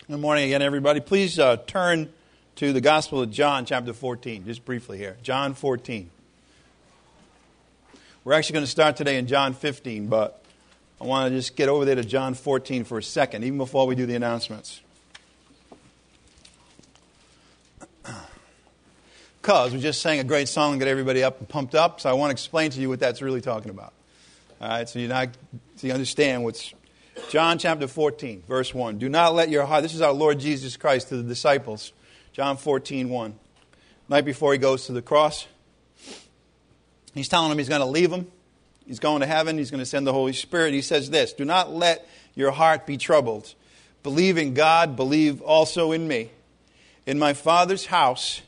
Good morning again, everybody. Please turn to the Gospel of John, chapter 14, just briefly here. John 14. We're actually going to start today in John 15, but I want to just get over there to John 14 for a second, even before we do the announcements. Because we just sang a great song and got everybody up and pumped up, so I want to explain to you what that's really talking about. All right, so you understand what's... John chapter 14, verse 1. Do not let your heart... This is our Lord Jesus Christ to the disciples. John 14, 1. Night before he goes to the cross, he's telling them he's going to leave them. He's going to heaven. He's going to send the Holy Spirit. He says this, do not let your heart be troubled. Believe in God. Believe also in me. In my Father's house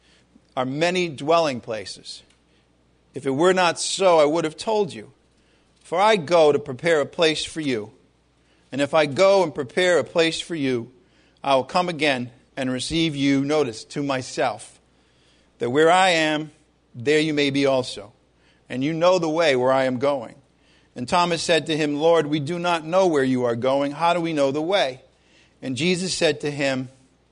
are many dwelling places. If it were not so, I would have told you. For I go to prepare a place for you. And if I go and prepare a place for you, I will come again and receive you, notice, to myself, that where I am, there you may be also. And you know the way where I am going. And Thomas said to him, Lord, we do not know where you are going. How do we know the way? And Jesus said to him,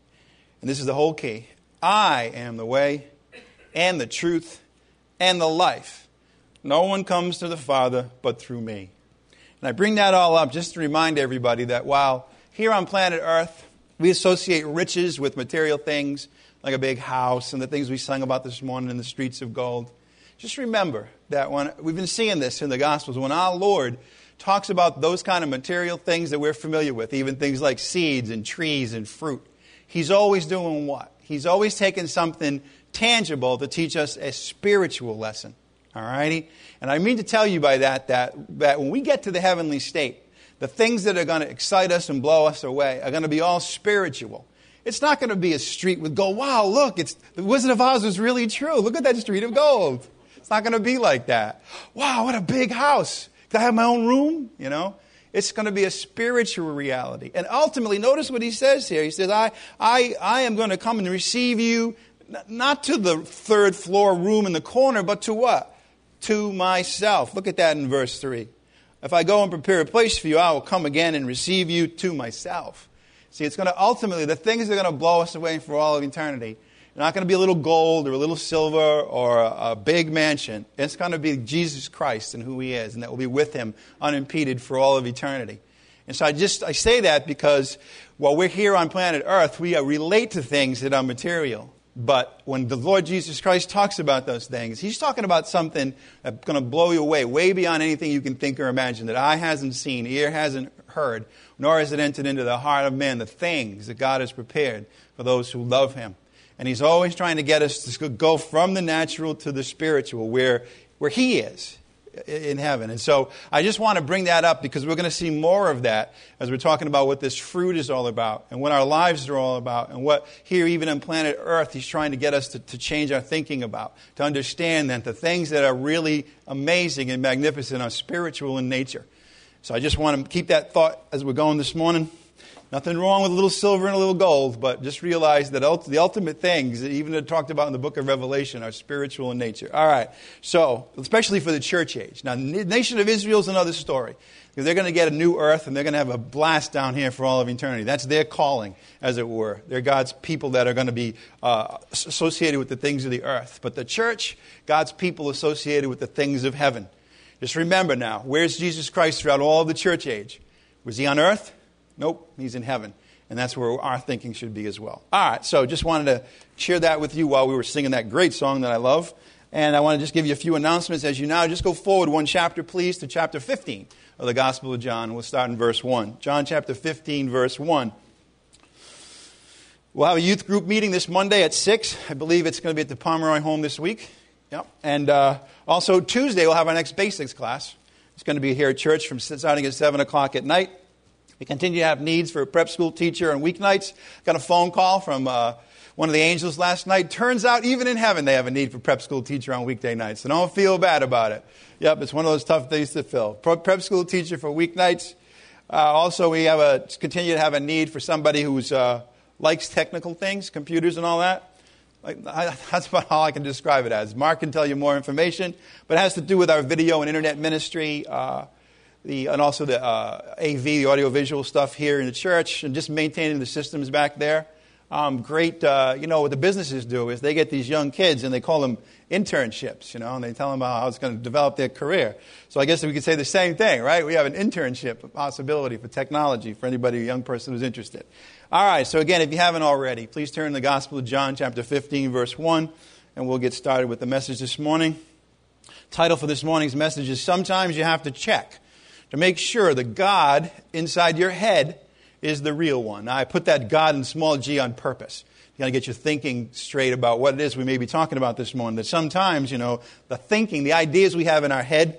and this is the whole key, I am the way and the truth and the life. No one comes to the Father but through me. And I bring that all up just to remind everybody that while here on planet Earth, we associate riches with material things like a big house and the things we sang about this morning in the streets of gold. Just remember that when we've been seeing this in the Gospels, when our Lord talks about those kind of material things that we're familiar with, even things like seeds and trees and fruit, He's always doing what? He's always taking something tangible to teach us a spiritual lesson. All righty? And I mean to tell you by that when we get to the heavenly state, the things that are going to excite us and blow us away are going to be all spiritual. It's not going to be a street with gold. Wow, look, the Wizard of Oz was really true. Look at that street of gold. It's not going to be like that. Wow, what a big house. Can I have my own room? You know? It's going to be a spiritual reality. And ultimately, notice what he says here. He says, I am going to come and receive you, not to the third floor room in the corner, but to what? To myself. Look at that in verse 3. If I go and prepare a place for you, I will come again and receive you to myself. See, it's going to ultimately, the things that are going to blow us away for all of eternity, they're not going to be a little gold or a little silver or a big mansion. It's going to be Jesus Christ and who He is, and that will be with Him unimpeded for all of eternity. And so I say that because while we're here on planet Earth, we relate to things that are material. But when the Lord Jesus Christ talks about those things, He's talking about something that's going to blow you away, way beyond anything you can think or imagine, that eye hasn't seen, ear hasn't heard, nor has it entered into the heart of man, the things that God has prepared for those who love Him. And He's always trying to get us to go from the natural to the spiritual, where He is in heaven. And so I just want to bring that up because we're going to see more of that as we're talking about what this fruit is all about and what our lives are all about and what here even on planet Earth He's trying to get us to change our thinking about, to understand that the things that are really amazing and magnificent are spiritual in nature. So I just want to keep that thought as we're going this morning. Nothing wrong with a little silver and a little gold, but just realize that the ultimate things that even talked about in the book of Revelation are spiritual in nature. All right, so especially for the church age. Now, the nation of Israel is another story. Because they're going to get a new earth and they're going to have a blast down here for all of eternity. That's their calling, as it were. They're God's people that are going to be associated with the things of the earth. But the church, God's people associated with the things of heaven. Just remember now, where's Jesus Christ throughout all of the church age? Was He on earth? Nope, He's in heaven. And that's where our thinking should be as well. All right, so just wanted to share that with you while we were singing that great song that I love. And I want to just give you a few announcements as you now. Just go forward one chapter, please, to chapter 15 of the Gospel of John. We'll start in verse 1. John chapter 15, verse 1. We'll have a youth group meeting this Monday at 6. I believe it's going to be at the Pomeroy home this week. Yep. And also Tuesday, we'll have our next basics class. It's going to be here at church starting at 7 o'clock at night. We continue to have needs for a prep school teacher on weeknights. Got a phone call from one of the angels last night. Turns out even in heaven they have a need for prep school teacher on weekday nights. So don't feel bad about it. Yep, it's one of those tough things to fill. Prep school teacher for weeknights. Also, we continue to have a need for somebody who likes technical things, computers and all that. That's about all I can describe it as. Mark can tell you more information, but it has to do with our video and internet ministry. and also the AV, the audiovisual stuff here in the church, and just maintaining the systems back there. Great, what the businesses do is they get these young kids and they call them internships, and they tell them about how it's going to develop their career. So I guess we could say the same thing, right? We have an internship, a possibility for technology for anybody, a young person who's interested. All right, so again, if you haven't already, please turn to the Gospel of John, chapter 15, verse 1, and we'll get started with the message this morning. Title for this morning's message is Sometimes You Have to Check to make sure the God inside your head is the real one. Now, I put that God in small g on purpose. You got to get your thinking straight about what it is we may be talking about this morning. That sometimes, the thinking, the ideas we have in our head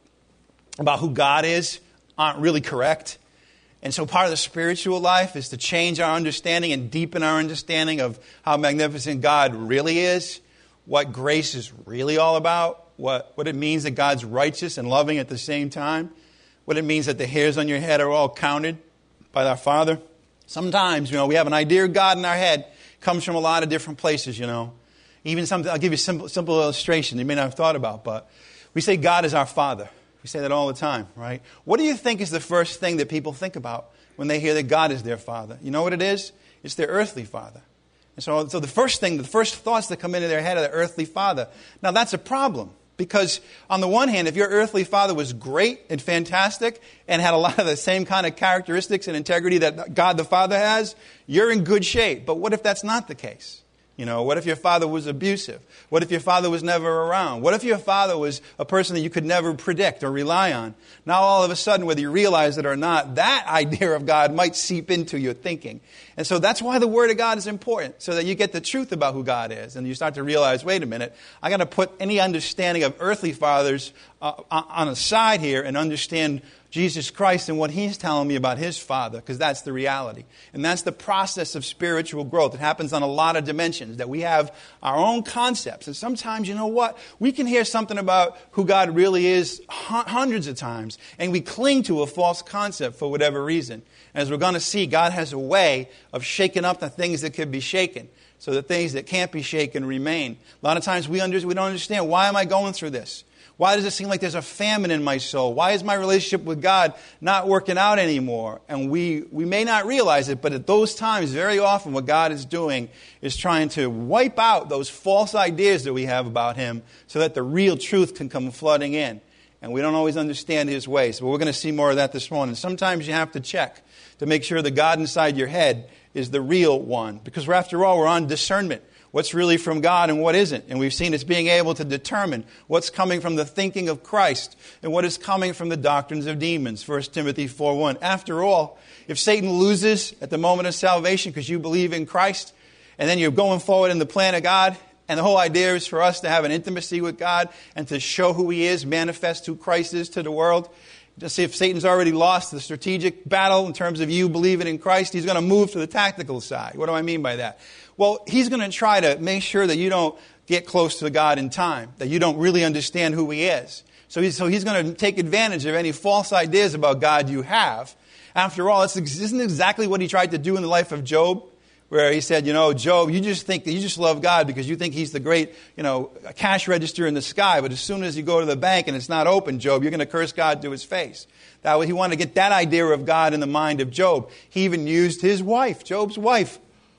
about who God is aren't really correct. And so part of the spiritual life is to change our understanding and deepen our understanding of how magnificent God really is, what grace is really all about, what it means that God's righteous and loving at the same time, what it means that the hairs on your head are all counted by our Father. Sometimes, we have an idea of God in our head. It comes from a lot of different places, Even something, I'll give you a simple illustration you may not have thought about, but we say God is our Father. We say that all the time, right? What do you think is the first thing that people think about when they hear that God is their Father? You know what it is? It's their earthly father. And so the first thoughts that come into their head are the earthly father. Now, that's a problem. Because on the one hand, if your earthly father was great and fantastic and had a lot of the same kind of characteristics and integrity that God the Father has, you're in good shape. But what if that's not the case? What if your father was abusive? What if your father was never around? What if your father was a person that you could never predict or rely on? Now all of a sudden, whether you realize it or not, that idea of God might seep into your thinking. And so that's why the Word of God is important, so that you get the truth about who God is. And you start to realize, wait a minute, I got to put any understanding of earthly fathers on a side here and understand Jesus Christ and what He's telling me about His Father, because that's the reality. And that's the process of spiritual growth. It happens on a lot of dimensions, that we have our own concepts. And sometimes, we can hear something about who God really is hundreds of times, and we cling to a false concept for whatever reason. As we're going to see, God has a way of shaking up the things that could be shaken, so the things that can't be shaken remain. A lot of times we don't understand, why am I going through this? Why does it seem like there's a famine in my soul? Why is my relationship with God not working out anymore? And we may not realize it, but at those times, very often what God is doing is trying to wipe out those false ideas that we have about Him so that the real truth can come flooding in. And we don't always understand His ways. But we're going to see more of that this morning. Sometimes you have to check to make sure the God inside your head is the real one. Because after all, we're on discernment. What's really from God and what isn't. And we've seen it's being able to determine what's coming from the thinking of Christ and what is coming from the doctrines of demons. 1 Timothy 4:1. After all, if Satan loses at the moment of salvation because you believe in Christ, and then you're going forward in the plan of God, and the whole idea is for us to have an intimacy with God and to show who He is, manifest who Christ is to the world. Just see if Satan's already lost the strategic battle in terms of you believing in Christ, he's going to move to the tactical side. What do I mean by that? Well, he's going to try to make sure that you don't get close to God in time, that you don't really understand who He is. So he's going to take advantage of any false ideas about God you have. After all, isn't exactly what he tried to do in the life of Job, where he said, Job, you just think that you just love God because you think He's the great, cash register in the sky. But as soon as you go to the bank and it's not open, Job, you're going to curse God to His face. That way, he wanted to get that idea of God in the mind of Job. He even used his wife, Job's wife,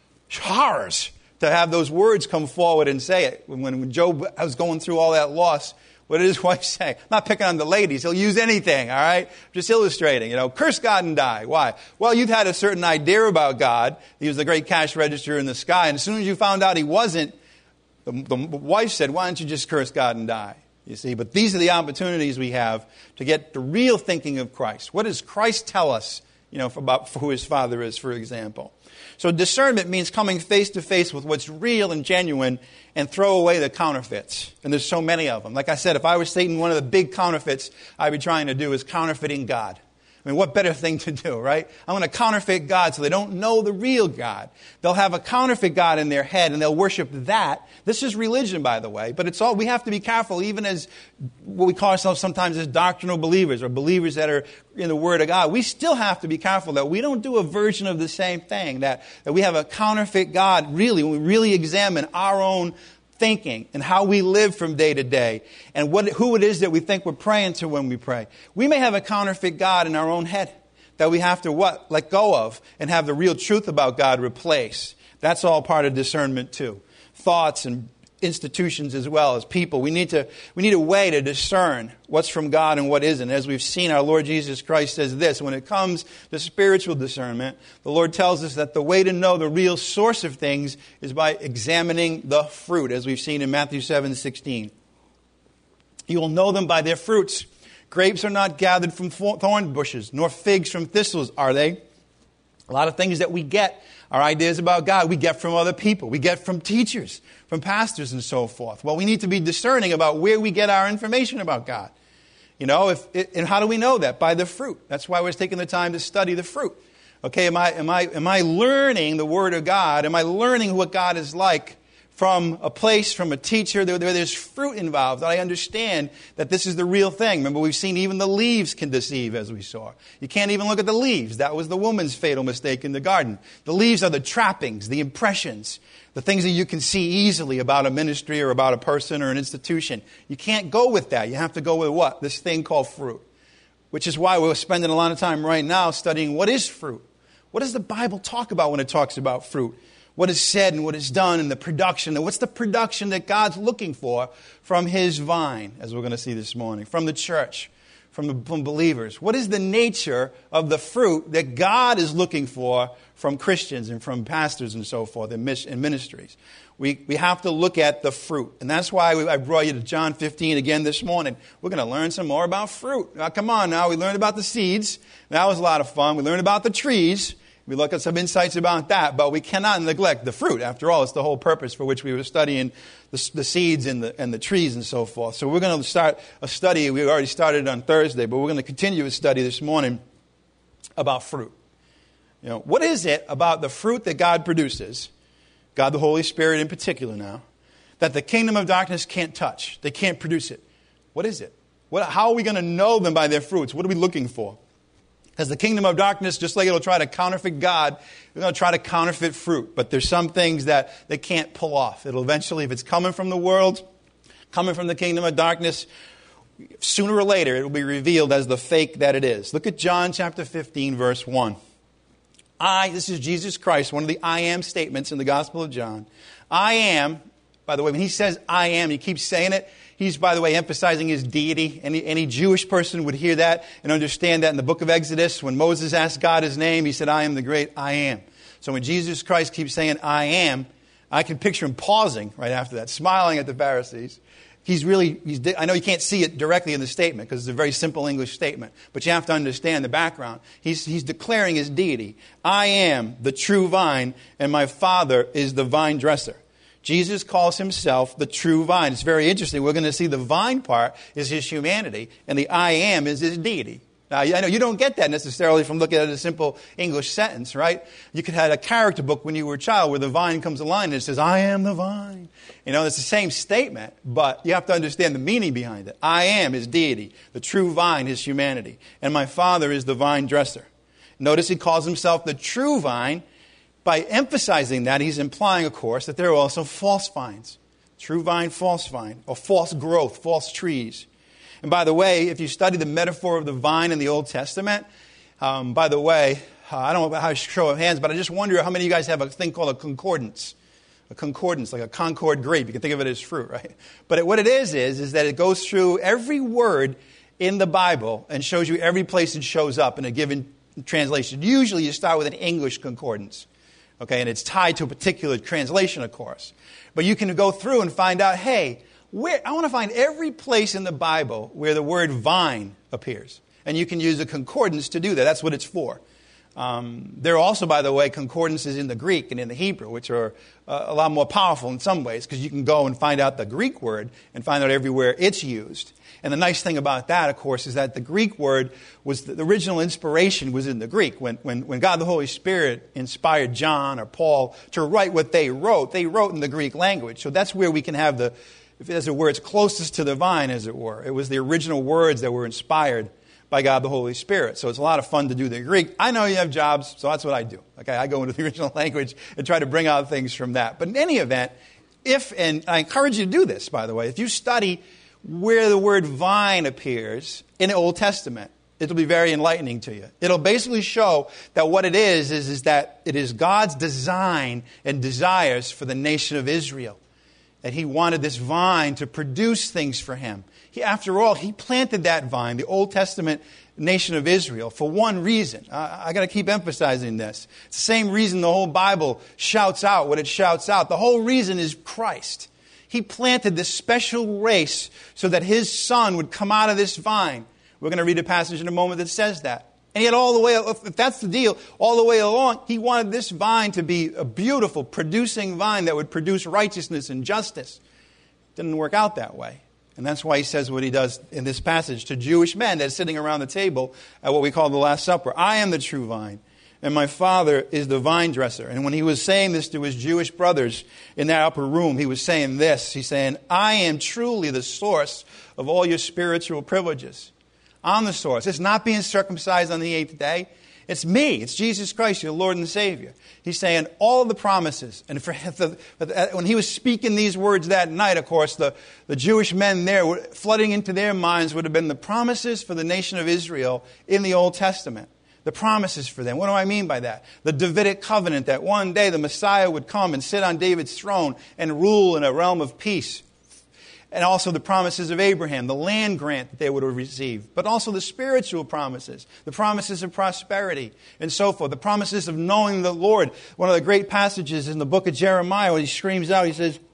horrors, to have those words come forward and say it. When Job was going through all that loss, what did his wife say? I'm not picking on the ladies. He'll use anything, all right? Just illustrating, curse God and die. Why? Well, you've had a certain idea about God. He was the great cash register in the sky. And as soon as you found out He wasn't, the wife said, why don't you just curse God and die? You see, but these are the opportunities we have to get the real thinking of Christ. What does Christ tell us, about who His Father is, for example? So discernment means coming face to face with what's real and genuine and throw away the counterfeits. And there's so many of them. Like I said, if I was Satan, one of the big counterfeits I'd be trying to do is counterfeiting God. I mean, what better thing to do, right? I'm going to counterfeit God so they don't know the real God. They'll have a counterfeit God in their head and they'll worship that. This is religion, by the way, but it's all, we have to be careful, even as what we call ourselves sometimes as doctrinal believers or believers that are in the Word of God. We still have to be careful that we don't do a version of the same thing, that we have a counterfeit God, really, when we really examine our own thinking and how we live from day to day and who it is that we think we're praying to when we pray. We may have a counterfeit God in our own head that we have to let go of and have the real truth about God replace. That's all part of discernment too. Thoughts and institutions as well as people. We need a way to discern what's from God and what isn't. As we've seen, our Lord Jesus Christ says this: when it comes to spiritual discernment, the Lord tells us that the way to know the real source of things is by examining the fruit, as we've seen in Matthew 7:16. You will know them by their fruits. Grapes are not gathered from thorn bushes, nor figs from thistles, are they? A lot of things that we get, our ideas about God, we get from other people. We get from teachers, from pastors, and so forth. Well, we need to be discerning about where we get our information about God. You know, and how do we know that? By the fruit. That's why we're taking the time to study the fruit. Okay, am I learning the Word of God? Am I learning what God is like from a place, from a teacher, there's fruit involved, that I understand that this is the real thing. Remember, we've seen even the leaves can deceive, as we saw. You can't even look at the leaves. That was the woman's fatal mistake in the garden. The leaves are the trappings, the impressions, the things that you can see easily about a ministry or about a person or an institution. You can't go with that. You have to go with what? This thing called fruit. Which is why we're spending a lot of time right now studying what is fruit. What does the Bible talk about when it talks about fruit? What is said and what is done and the production. And what's the production that God's looking for from His vine, as we're going to see this morning, from the church, from believers? What is the nature of the fruit that God is looking for from Christians and from pastors and so forth in ministries? We have to look at the fruit. And that's why I brought you to John 15 again this morning. We're going to learn some more about fruit. Now, come on now. We learned about the seeds. That was a lot of fun. We learned about the trees. We look at some insights about that, but we cannot neglect the fruit. After all, it's the whole purpose for which we were studying the seeds and the trees and so forth. So we're going to start a study. We already started on Thursday, but we're going to continue a study this morning about fruit. You know, what is it about the fruit that God produces, God the Holy Spirit in particular now, that the kingdom of darkness can't touch? They can't produce it. What is it? How are we going to know them by their fruits? What are we looking for? Because the kingdom of darkness, just like it'll try to counterfeit God, they're going to try to counterfeit fruit. But there's some things that they can't pull off. It'll eventually, if it's coming from the world, coming from the kingdom of darkness, sooner or later it will be revealed as the fake that it is. Look at John chapter 15, verse 1. This is Jesus Christ, one of the I am statements in the Gospel of John. I am, by the way, when he says I am, he keeps saying it. He's, by the way, emphasizing his deity. Any Jewish person would hear that and understand that in the book of Exodus. When Moses asked God his name, he said, I am the great I am. So when Jesus Christ keeps saying I am, I can picture him pausing right after that, smiling at the Pharisees. I know you can't see it directly in the statement because it's a very simple English statement, but you have to understand the background. He's declaring his deity. I am the true vine, and my Father is the vine dresser. Jesus calls himself the true vine. It's very interesting. We're going to see the vine part is his humanity, and the I am is his deity. Now, I know you don't get that necessarily from looking at a simple English sentence, right? You could have a character book when you were a child where the vine comes along and it says, I am the vine. You know, it's the same statement, but you have to understand the meaning behind it. I am his deity. The true vine, his humanity. And my Father is the vine dresser. Notice he calls himself the true vine. By emphasizing that, he's implying, of course, that there are also false vines. True vine, false vine, or false growth, false trees. And by the way, if you study the metaphor of the vine in the Old Testament, by the way, I don't know how to show of hands, but I just wonder how many of you guys have a thing called a concordance. A concordance, like a Concord grape. You can think of it as fruit, right? But what it is that it goes through every word in the Bible and shows you every place it shows up in a given translation. Usually you start with an English concordance. Okay, and it's tied to a particular translation, of course. But you can go through and find out, hey, I want to find every place in the Bible where the word vine appears. And you can use a concordance to do that. That's what it's for. There are also, by the way, concordances in the Greek and in the Hebrew, which are a lot more powerful in some ways, because you can go and find out the Greek word and find out everywhere it's used. And the nice thing about that, of course, is that the Greek word was the original inspiration was in the Greek. When God the Holy Spirit inspired John or Paul to write what they wrote in the Greek language. So that's where we can have as it were, it's closest to the vine, as it were. It was the original words that were inspired by God the Holy Spirit. So it's a lot of fun to do the Greek. I know you have jobs, so that's what I do. Okay, I go into the original language and try to bring out things from that. But in any event, and I encourage you to do this, by the way, if you study where the word vine appears in the Old Testament, it'll be very enlightening to you. It'll basically show that what it is that it is God's design and desires for the nation of Israel. That He wanted this vine to produce things for Him. After all, He planted that vine, the Old Testament nation of Israel, for one reason. I got to keep emphasizing this. It's the same reason the whole Bible shouts out what it shouts out. The whole reason is Christ. He planted this special race so that His Son would come out of this vine. We're going to read a passage in a moment that says that. And yet all the way, if that's the deal, all the way along, He wanted this vine to be a beautiful, producing vine that would produce righteousness and justice. It didn't work out that way. And that's why He says what He does in this passage to Jewish men that are sitting around the table at what we call the Last Supper. I am the true vine, and my Father is the vine dresser. And when He was saying this to His Jewish brothers in that upper room, He was saying this. He's saying, I am truly the source of all your spiritual privileges. I'm the source. It's not being circumcised on the 8th day. It's me. It's Jesus Christ, your Lord and Savior. He's saying all of the promises. And when He was speaking these words that night, of course, the Jewish men there, flooding into their minds would have been the promises for the nation of Israel in the Old Testament. The promises for them. What do I mean by that? The Davidic covenant that one day the Messiah would come and sit on David's throne and rule in a realm of peace. And also the promises of Abraham, the land grant that they would have received. But also the spiritual promises, the promises of prosperity, and so forth. The promises of knowing the Lord. One of the great passages in the book of Jeremiah, where He screams out, He says,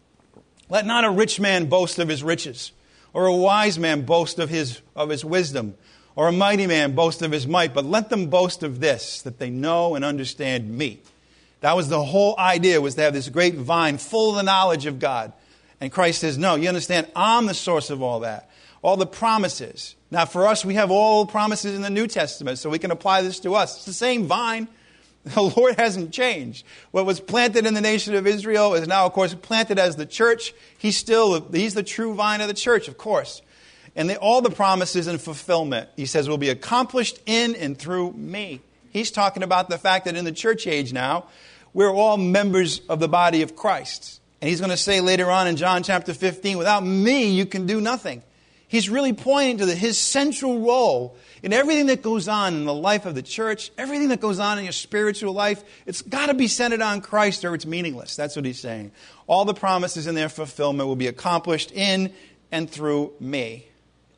let not a rich man boast of his riches, or a wise man boast of his wisdom, or a mighty man boast of his might, but let them boast of this, that they know and understand me. That was the whole idea, was to have this great vine full of the knowledge of God. And Christ says, no, you understand, I'm the source of all that. All the promises. Now for us, we have all promises in the New Testament, so we can apply this to us. It's the same vine. The Lord hasn't changed. What was planted in the nation of Israel is now, of course, planted as the church. He's the true vine of the church, of course. And all the promises and fulfillment, He says, will be accomplished in and through me. He's talking about the fact that in the church age now, we're all members of the body of Christ. And He's going to say later on in John chapter 15, without me, you can do nothing. He's really pointing to His central role in everything that goes on in the life of the church, everything that goes on in your spiritual life. It's got to be centered on Christ or it's meaningless. That's what He's saying. All the promises and their fulfillment will be accomplished in and through me.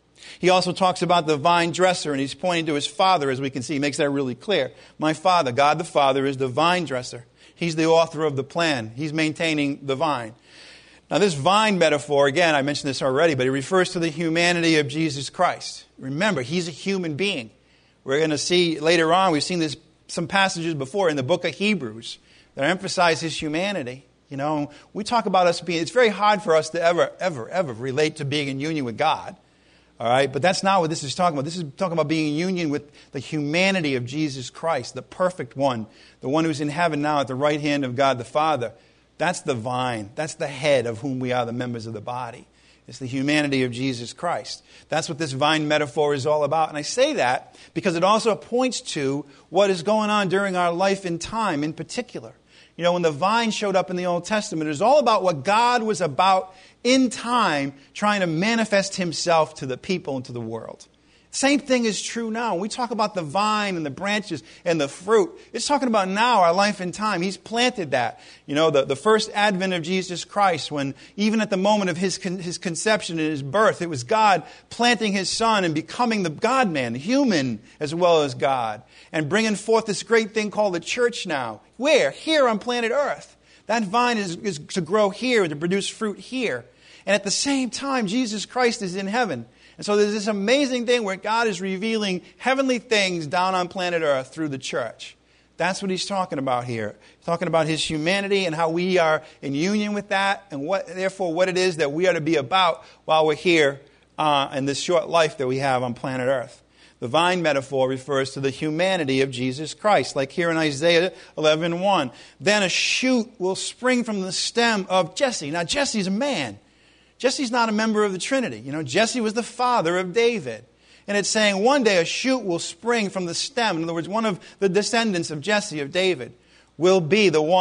He also talks about the vine dresser, and He's pointing to His Father, as we can see. He makes that really clear. My Father, God the Father, is the vine dresser. He's the author of the plan. He's maintaining the vine. Now this vine metaphor, again, I mentioned this already, but it refers to the humanity of Jesus Christ. Remember, He's a human being. We're going to see later on, we've seen this some passages before in the book of Hebrews that emphasize His humanity. You know, we talk about us being, it's very hard for us to ever relate to being in union with God. All right, but that's not what this is talking about. This is talking about being in union with the humanity of Jesus Christ, the perfect one, the one who's in heaven now at the right hand of God the Father. That's the vine. That's the head of whom we are the members of the body. It's the humanity of Jesus Christ. That's what this vine metaphor is all about. And I say that because it also points to what is going on during our life in time in particular. You know, when the vine showed up in the Old Testament, it was all about what God was about in time, trying to manifest Himself to the people and to the world. Same thing is true now. When we talk about the vine and the branches and the fruit, it's talking about now, our life in time. He's planted that. You know, the first advent of Jesus Christ, when even at the moment of His conception and His birth, it was God planting His Son and becoming the God-man, human as well as God, and bringing forth this great thing called the church now. Where? Here on planet Earth. That vine is to grow here and to produce fruit here. And at the same time, Jesus Christ is in heaven. And so there's this amazing thing where God is revealing heavenly things down on planet Earth through the church. That's what He's talking about here. He's talking about His humanity and how we are in union with that, and what it is that we are to be about while we're here in this short life that we have on planet Earth. The vine metaphor refers to the humanity of Jesus Christ, like here in Isaiah 11:1. Then a shoot will spring from the stem of Jesse. Now Jesse's a man. Jesse's not a member of the Trinity. You know, Jesse was the father of David. And it's saying one day a shoot will spring from the stem. In other words, one of the descendants of Jesse, of David, will be the one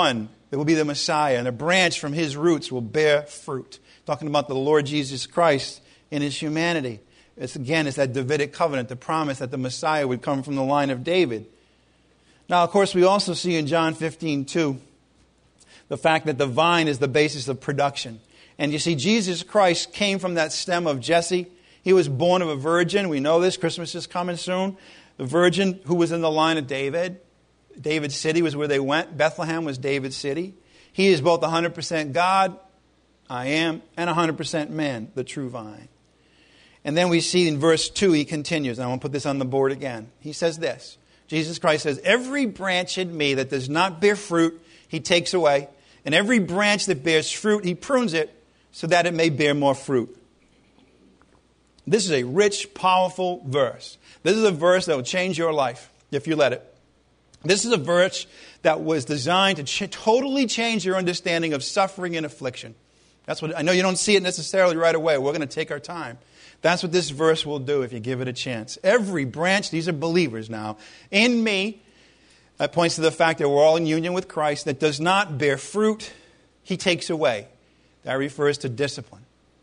It will be the Messiah, and a branch from his roots will bear fruit. Talking about the Lord Jesus Christ in his humanity. It's that Davidic covenant, the promise that the Messiah would come from the line of David. Now, of course, we also see in John 15:2 the fact that the vine is the basis of production. And you see, Jesus Christ came from that stem of Jesse. He was born of a virgin. We know this. Christmas is coming soon. The virgin who was in the line of David. David's city was where they went. Bethlehem was David's city. He is both 100% God, I am, and 100% man, the true vine. And then we see in verse 2, he continues. And I want to put this on the board again. He says this. Jesus Christ says, every branch in me that does not bear fruit, he takes away. And every branch that bears fruit, he prunes it so that it may bear more fruit. This is a rich, powerful verse. This is a verse that will change your life if you let it. This is a verse that was designed to totally change your understanding of suffering and affliction. That's what I know you don't see it necessarily right away. We're going to take our time. That's what this verse will do if you give it a chance. Every branch, these are believers now, in me, that points to the fact that we're all in union with Christ, that does not bear fruit, he takes away. That refers to discipline.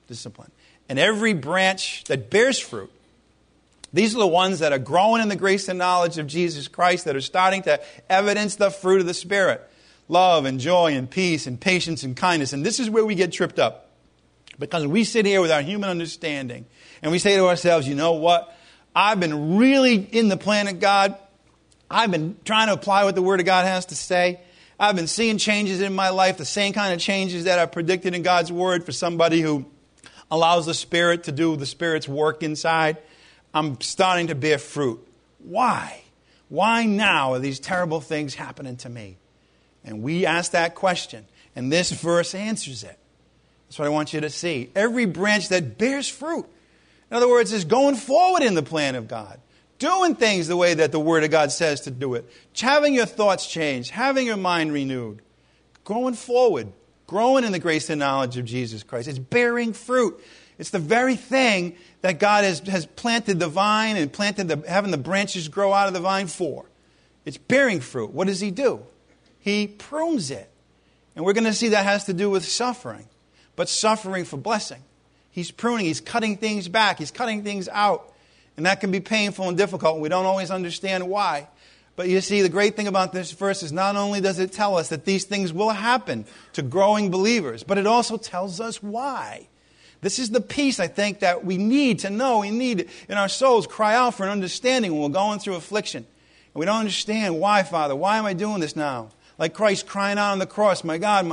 And every branch that bears fruit, these are the ones that are growing in the grace and knowledge of Jesus Christ, that are starting to evidence the fruit of the Spirit. Love and joy and peace and patience and kindness. And this is where we get tripped up. Because we sit here with our human understanding and we say to ourselves, you know what? I've been really in the plan of God. I've been trying to apply what the Word of God has to say. I've been seeing changes in my life, the same kind of changes that are predicted in God's Word for somebody who allows the Spirit to do the Spirit's work inside. I'm starting to bear fruit. Why? Why now are these terrible things happening to me? And we ask that question, and this verse answers it. That's what I want you to see. Every branch that bears fruit, in other words, is going forward in the plan of God, doing things the way that the Word of God says to do it, having your thoughts changed, having your mind renewed, going forward, growing in the grace and knowledge of Jesus Christ. It's bearing fruit. It's the very thing that God has planted the vine and having the branches grow out of the vine for. It's bearing fruit. What does he do? He prunes it. And we're going to see that has to do with suffering, but suffering for blessing. He's pruning. He's cutting things back. He's cutting things out. And that can be painful and difficult. We don't always understand why. But you see, the great thing about this verse is not only does it tell us that these things will happen to growing believers, but it also tells us why. This is the peace, I think, that we need to know. We need in our souls cry out for an understanding when we're going through affliction. And we don't understand why, Father. Why am I doing this now? Like Christ crying out on the cross, my God,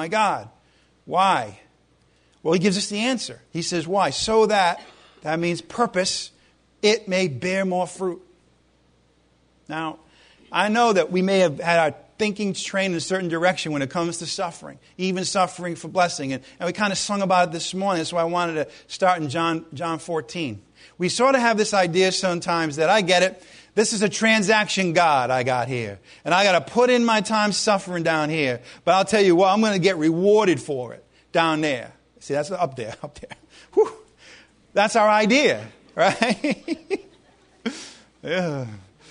why? Well, he gives us the answer. He says, why? So that means purpose, it may bear more fruit. Now, I know that we may have had our thinking trained in a certain direction when it comes to suffering, even suffering for blessing. And we kind of sung about it this morning. That's why I wanted to start in John 14. We sort of have this idea sometimes that I get it. This is a transaction God I got here. And I got to put in my time suffering down here. But I'll tell you what, I'm going to get rewarded for it down there. See, that's up there. Whew. That's our idea, right? Yeah.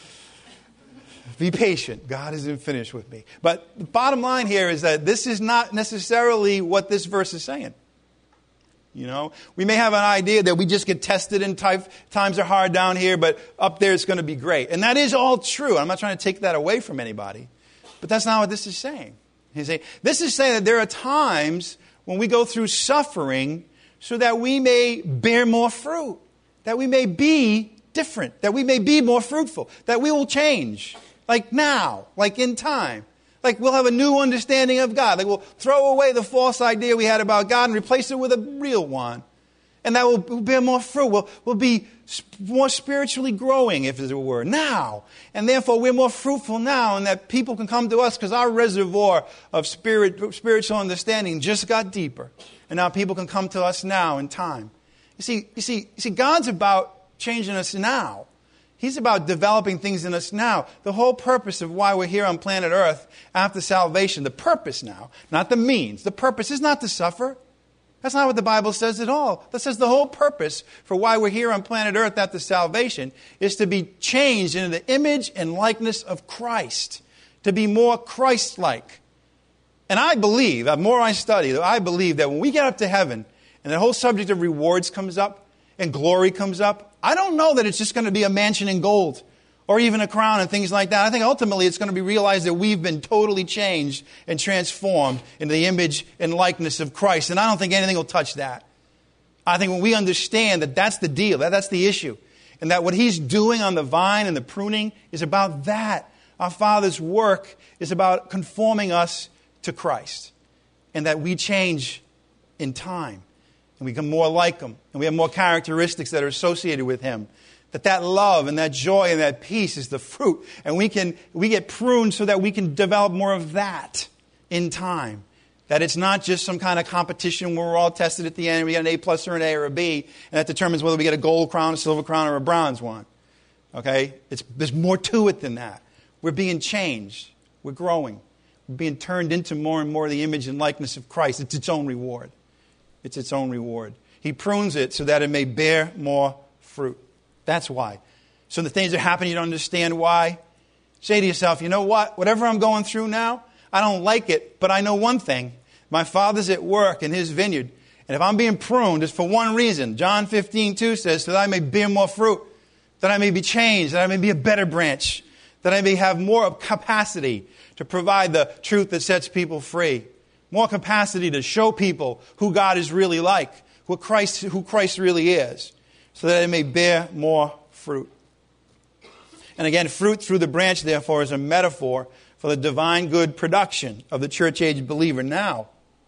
Be patient. God isn't finished with me. But the bottom line here is that this is not necessarily what this verse is saying. You know, we may have an idea that we just get tested and times are hard down here, but up there it's going to be great. And that is all true. I'm not trying to take that away from anybody. But that's not what this is saying. This is saying that there are times when we go through suffering so that we may bear more fruit, that we may be different, that we may be more fruitful, that we will change. Like now, like in time. Like we'll have a new understanding of God. Like we'll throw away the false idea we had about God and replace it with a real one. And that will bear more fruit. We'll be more spiritually growing, if it were, now. And therefore we're more fruitful now, and that people can come to us because our reservoir of spiritual understanding just got deeper. And now people can come to us now in time. You see, God's about changing us now. He's about developing things in us now. The whole purpose of why we're here on planet Earth after salvation, the purpose now, not the means. The purpose is not to suffer. That's not what the Bible says at all. That says the whole purpose for why we're here on planet Earth after salvation is to be changed into the image and likeness of Christ, to be more Christ-like. And I believe, the more I study, I believe that when we get up to heaven and the whole subject of rewards comes up and glory comes up, I don't know that it's just going to be a mansion in gold or even a crown and things like that. I think ultimately it's going to be realized that we've been totally changed and transformed into the image and likeness of Christ. And I don't think anything will touch that. I think when we understand that that's the deal, that's the issue, and that what He's doing on the vine and the pruning is about that. Our Father's work is about conforming us to Christ, and that we change in time and we become more like Him, and we have more characteristics that are associated with Him. That love and that joy and that peace is the fruit, and we get pruned so that we can develop more of that in time. That it's not just some kind of competition where we're all tested at the end and we get an A+ or an A or a B, and that determines whether we get a gold crown, a silver crown, or a bronze one. Okay? There's more to it than that. We're being changed. We're growing. We're being turned into more and more the image and likeness of Christ. It's its own reward. It's its own reward. He prunes it so that it may bear more fruit. That's why. So the things that happen, you don't understand why. Say to yourself, you know what? Whatever I'm going through now, I don't like it, but I know one thing. My Father's at work in His vineyard. And if I'm being pruned, it's for one reason. John 15:2 says, so that I may bear more fruit, that I may be changed, that I may be a better branch, that I may have more capacity to provide the truth that sets people free, more capacity to show people who God is really like, who Christ really is, so that it may bear more fruit. And again, fruit through the branch, therefore, is a metaphor for the divine good production of the church-age believer now,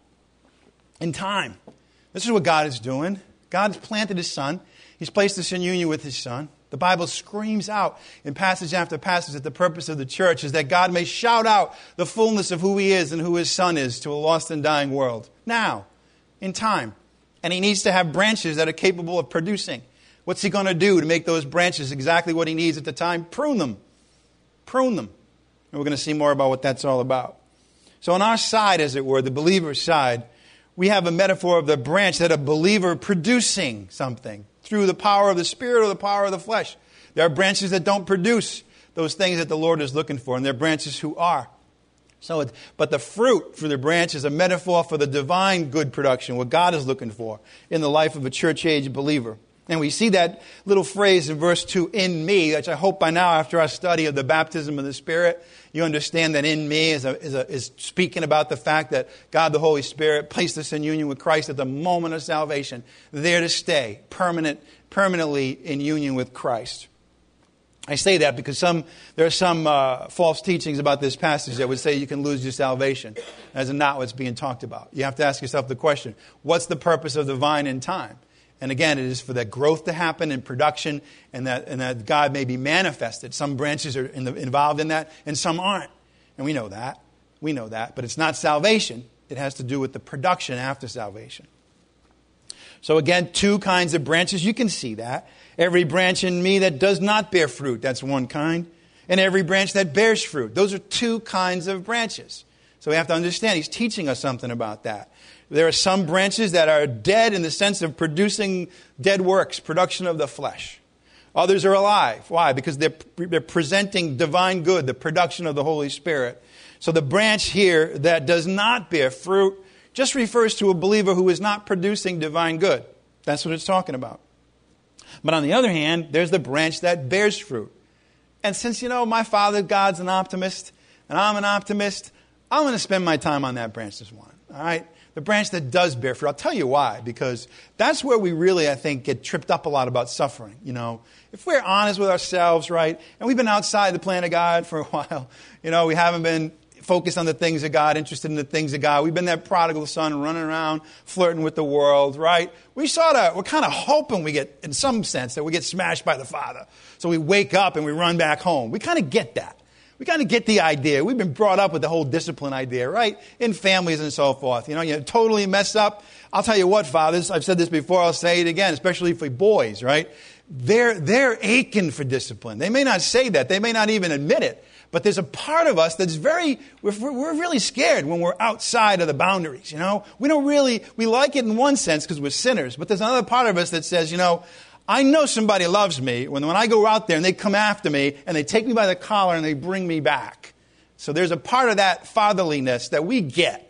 in time. This is what God is doing. God has planted His Son. He's placed us in union with His Son. The Bible screams out in passage after passage that the purpose of the church is that God may shout out the fullness of who He is and who His Son is to a lost and dying world. Now, in time. And He needs to have branches that are capable of producing. What's He going to do to make those branches exactly what He needs at the time? Prune them. Prune them. And we're going to see more about what that's all about. So on our side, as it were, the believer's side, we have a metaphor of the branch that a believer producing something through the power of the Spirit or the power of the flesh. There are branches that don't produce those things that the Lord is looking for, and there are branches who are. But the fruit through the branch is a metaphor for the divine good production, what God is looking for in the life of a church-age believer. And we see that little phrase in verse 2, in me, which I hope by now, after our study of the baptism of the Spirit, you understand that in me is speaking about the fact that God the Holy Spirit placed us in union with Christ at the moment of salvation, there to stay, permanently in union with Christ. I say that because there are some false teachings about this passage that would say you can lose your salvation. That's not what's being talked about. You have to ask yourself the question, what's the purpose of the vine in time? And again, it is for that growth to happen in production and that God may be manifested. Some branches are involved in that and some aren't. And we know that. We know that. But it's not salvation. It has to do with the production after salvation. So again, two kinds of branches. You can see that. Every branch in me that does not bear fruit, that's one kind. And every branch that bears fruit. Those are two kinds of branches. So we have to understand, He's teaching us something about that. There are some branches that are dead in the sense of producing dead works, production of the flesh. Others are alive. Why? Because they're presenting divine good, the production of the Holy Spirit. So the branch here that does not bear fruit just refers to a believer who is not producing divine good. That's what it's talking about. But on the other hand, there's the branch that bears fruit. And since, my Father God's an optimist, and I'm an optimist, I'm going to spend my time on that branch this morning. All right? The branch that does bear fruit. I'll tell you why. Because that's where we really, I think, get tripped up a lot about suffering. If we're honest with ourselves, right, and we've been outside the plan of God for a while, we haven't been focused on the things of God, interested in the things of God. We've been that prodigal son running around, flirting with the world, right? We're kind of hoping we get, in some sense, that we get smashed by the Father. So we wake up and we run back home. We kind of get that. We kind of get the idea. We've been brought up with the whole discipline idea, right? In families and so forth. You totally mess up. I'll tell you what, fathers, I've said this before, I'll say it again, especially for boys, right? They're aching for discipline. They may not say that. They may not even admit it. But there's a part of us that's we're really scared when we're outside of the boundaries, We like it in one sense because we're sinners. But there's another part of us that says, I know somebody loves me when I go out there and they come after me and they take me by the collar and they bring me back. So there's a part of that fatherliness that we get.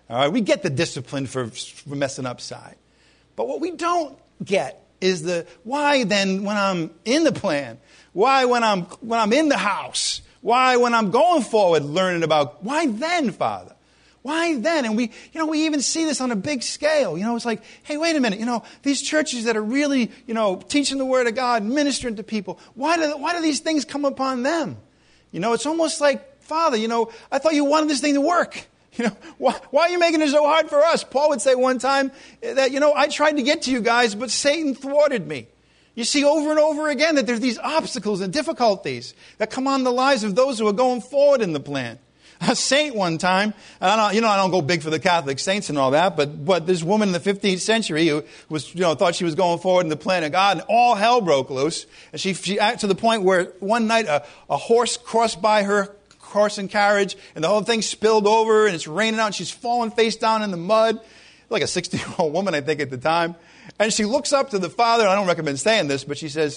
All right, we get the discipline for messing up side. But what we don't get is the why then when I'm in the plan, why when I'm in the house, why when I'm going forward learning about, why then, Father? Why then? And we even see this on a big scale. It's like, hey, wait a minute. These churches that are really, teaching the Word of God, ministering to people, why do these things come upon them? It's almost like, Father, I thought you wanted this thing to work. Why are you making it so hard for us? Paul would say one time that, I tried to get to you guys, but Satan thwarted me. You see over and over again that there's these obstacles and difficulties that come on the lives of those who are going forward in the plan. A saint one time, and I don't go big for the Catholic saints and all that, but this woman in the 15th century who was, thought she was going forward in the plan of God, and all hell broke loose. And she acted to the point where one night a horse crossed by her horse and carriage, and the whole thing spilled over, and it's raining out, and she's falling face down in the mud, like a 60-year-old woman, I think, at the time. And she looks up to the Father, and I don't recommend saying this, but she says,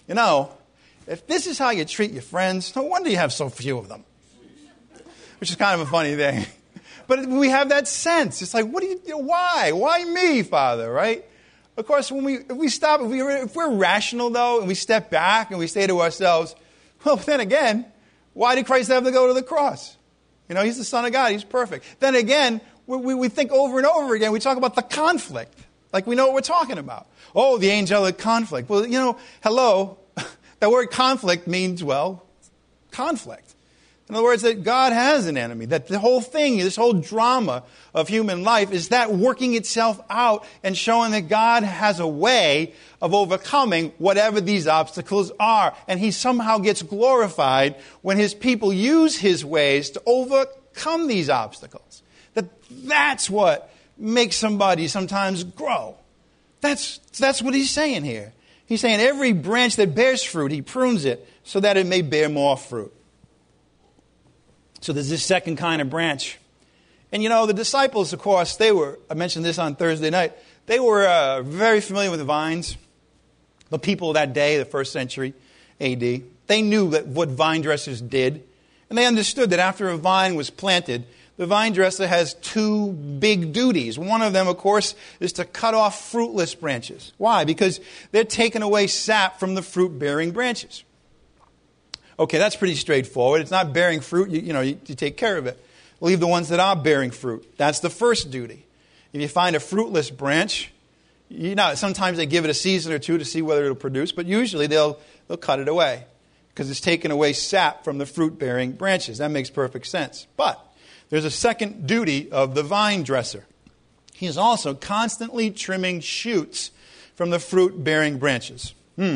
if this is how you treat your friends, no wonder you have so few of them. Which is kind of a funny thing. But we have that sense. It's like, why? Why me, Father, right? Of course, if we're rational, though, and we step back and we say to ourselves, well, then again, why did Christ have to go to the cross? He's the Son of God. He's perfect. Then again, we think over and over again, we talk about the conflict. Like we know what we're talking about. Oh, the angelic conflict. Well, hello. That word conflict means, conflict. In other words, that God has an enemy, that the whole thing, this whole drama of human life is that working itself out and showing that God has a way of overcoming whatever these obstacles are. And he somehow gets glorified when his people use his ways to overcome these obstacles. That's what makes somebody sometimes grow. That's what he's saying here. He's saying every branch that bears fruit, he prunes it so that it may bear more fruit. So there's this second kind of branch. And the disciples, of course, I mentioned this on Thursday night, they were very familiar with the vines. The people of that day, the first century AD, they knew what vine dressers did. And they understood that after a vine was planted, the vine dresser has two big duties. One of them, of course, is to cut off fruitless branches. Why? Because they're taking away sap from the fruit-bearing branches. Okay, that's pretty straightforward. It's not bearing fruit. You take care of it. Leave the ones that are bearing fruit. That's the first duty. If you find a fruitless branch, sometimes they give it a season or two to see whether it'll produce, but usually they'll cut it away because it's taking away sap from the fruit-bearing branches. That makes perfect sense. But there's a second duty of the vine dresser. He is also constantly trimming shoots from the fruit-bearing branches.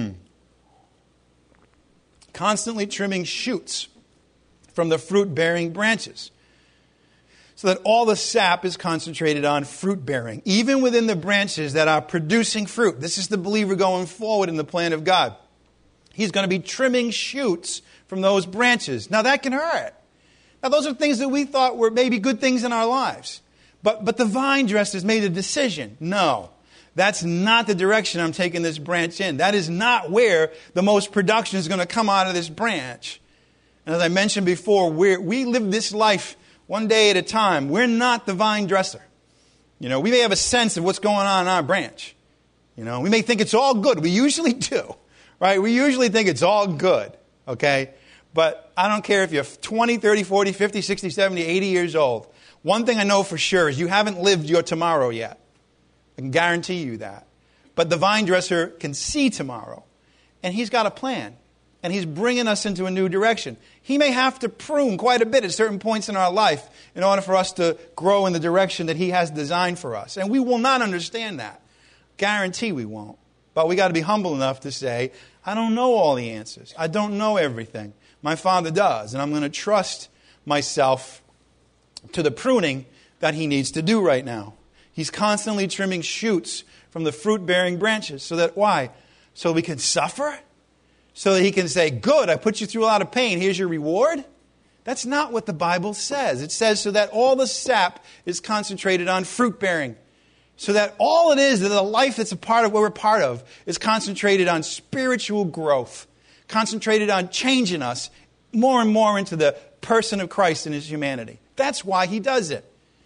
Constantly trimming shoots from the fruit-bearing branches so that all the sap is concentrated on fruit-bearing, even within the branches that are producing fruit. This is the believer going forward in the plan of God. He's going to be trimming shoots from those branches. Now, that can hurt. Now, those are things that we thought were maybe good things in our lives. But the vine dresser's made a decision. No. That's not the direction I'm taking this branch in. That is not where the most production is going to come out of this branch. And as I mentioned before, we live this life one day at a time. We're not the vine dresser. We may have a sense of what's going on in our branch. We may think it's all good. We usually do, right? We usually think it's all good, okay? But I don't care if you're 20, 30, 40, 50, 60, 70, 80 years old. One thing I know for sure is you haven't lived your tomorrow yet. I can guarantee you that. But the vine dresser can see tomorrow. And he's got a plan. And he's bringing us into a new direction. He may have to prune quite a bit at certain points in our life in order for us to grow in the direction that he has designed for us. And we will not understand that. Guarantee we won't. But we got to be humble enough to say, I don't know all the answers. I don't know everything. My Father does. And I'm going to trust myself to the pruning that he needs to do right now. He's constantly trimming shoots from the fruit-bearing branches. So that, why? So we can suffer? So that he can say, good, I put you through a lot of pain. Here's your reward? That's not what the Bible says. It says so that all the sap is concentrated on fruit-bearing. So that all it is, that the life that's a part of what we're part of, is concentrated on spiritual growth. Concentrated on changing us more and more into the person of Christ and his humanity. That's why he does it.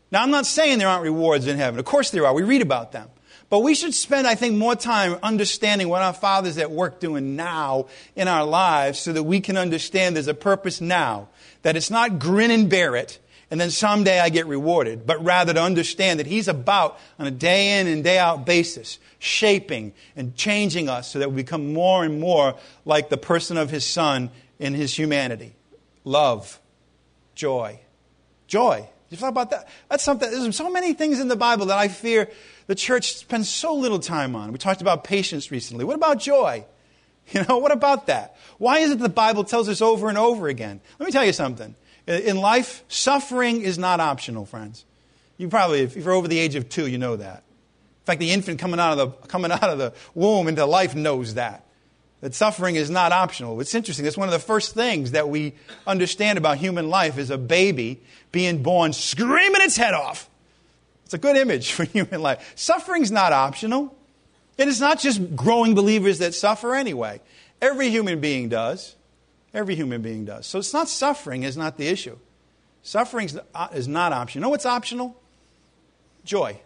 Now, I'm not saying there aren't rewards in heaven. Of course there are. We read about them. But we should spend, I think, more time understanding what our Father's at work doing now in our lives so that we can understand there's a purpose now. That it's not grin and bear it, and then someday I get rewarded. But rather to understand that He's about, on a day in and day out basis, shaping and changing us so that we become more and more like the person of His Son in His humanity. Love. Joy. Joy. You thought about that? That's something. There's so many things in the Bible that I fear the church spends so little time on. We talked about patience recently. What about joy? What about that? Why is it the Bible tells us over and over again? Let me tell you something. In life, suffering is not optional, friends. You probably, if you're over the age of 2, you know that. In fact, the infant coming out of the womb into life knows that. That suffering is not optional. It's interesting. That's one of the first things that we understand about human life is a baby being born screaming its head off. It's a good image for human life. Suffering's not optional. And it's not just growing believers that suffer anyway. Every human being does. Every human being does. So it's not suffering is not the issue. Suffering is not optional. You know what's optional? Joy.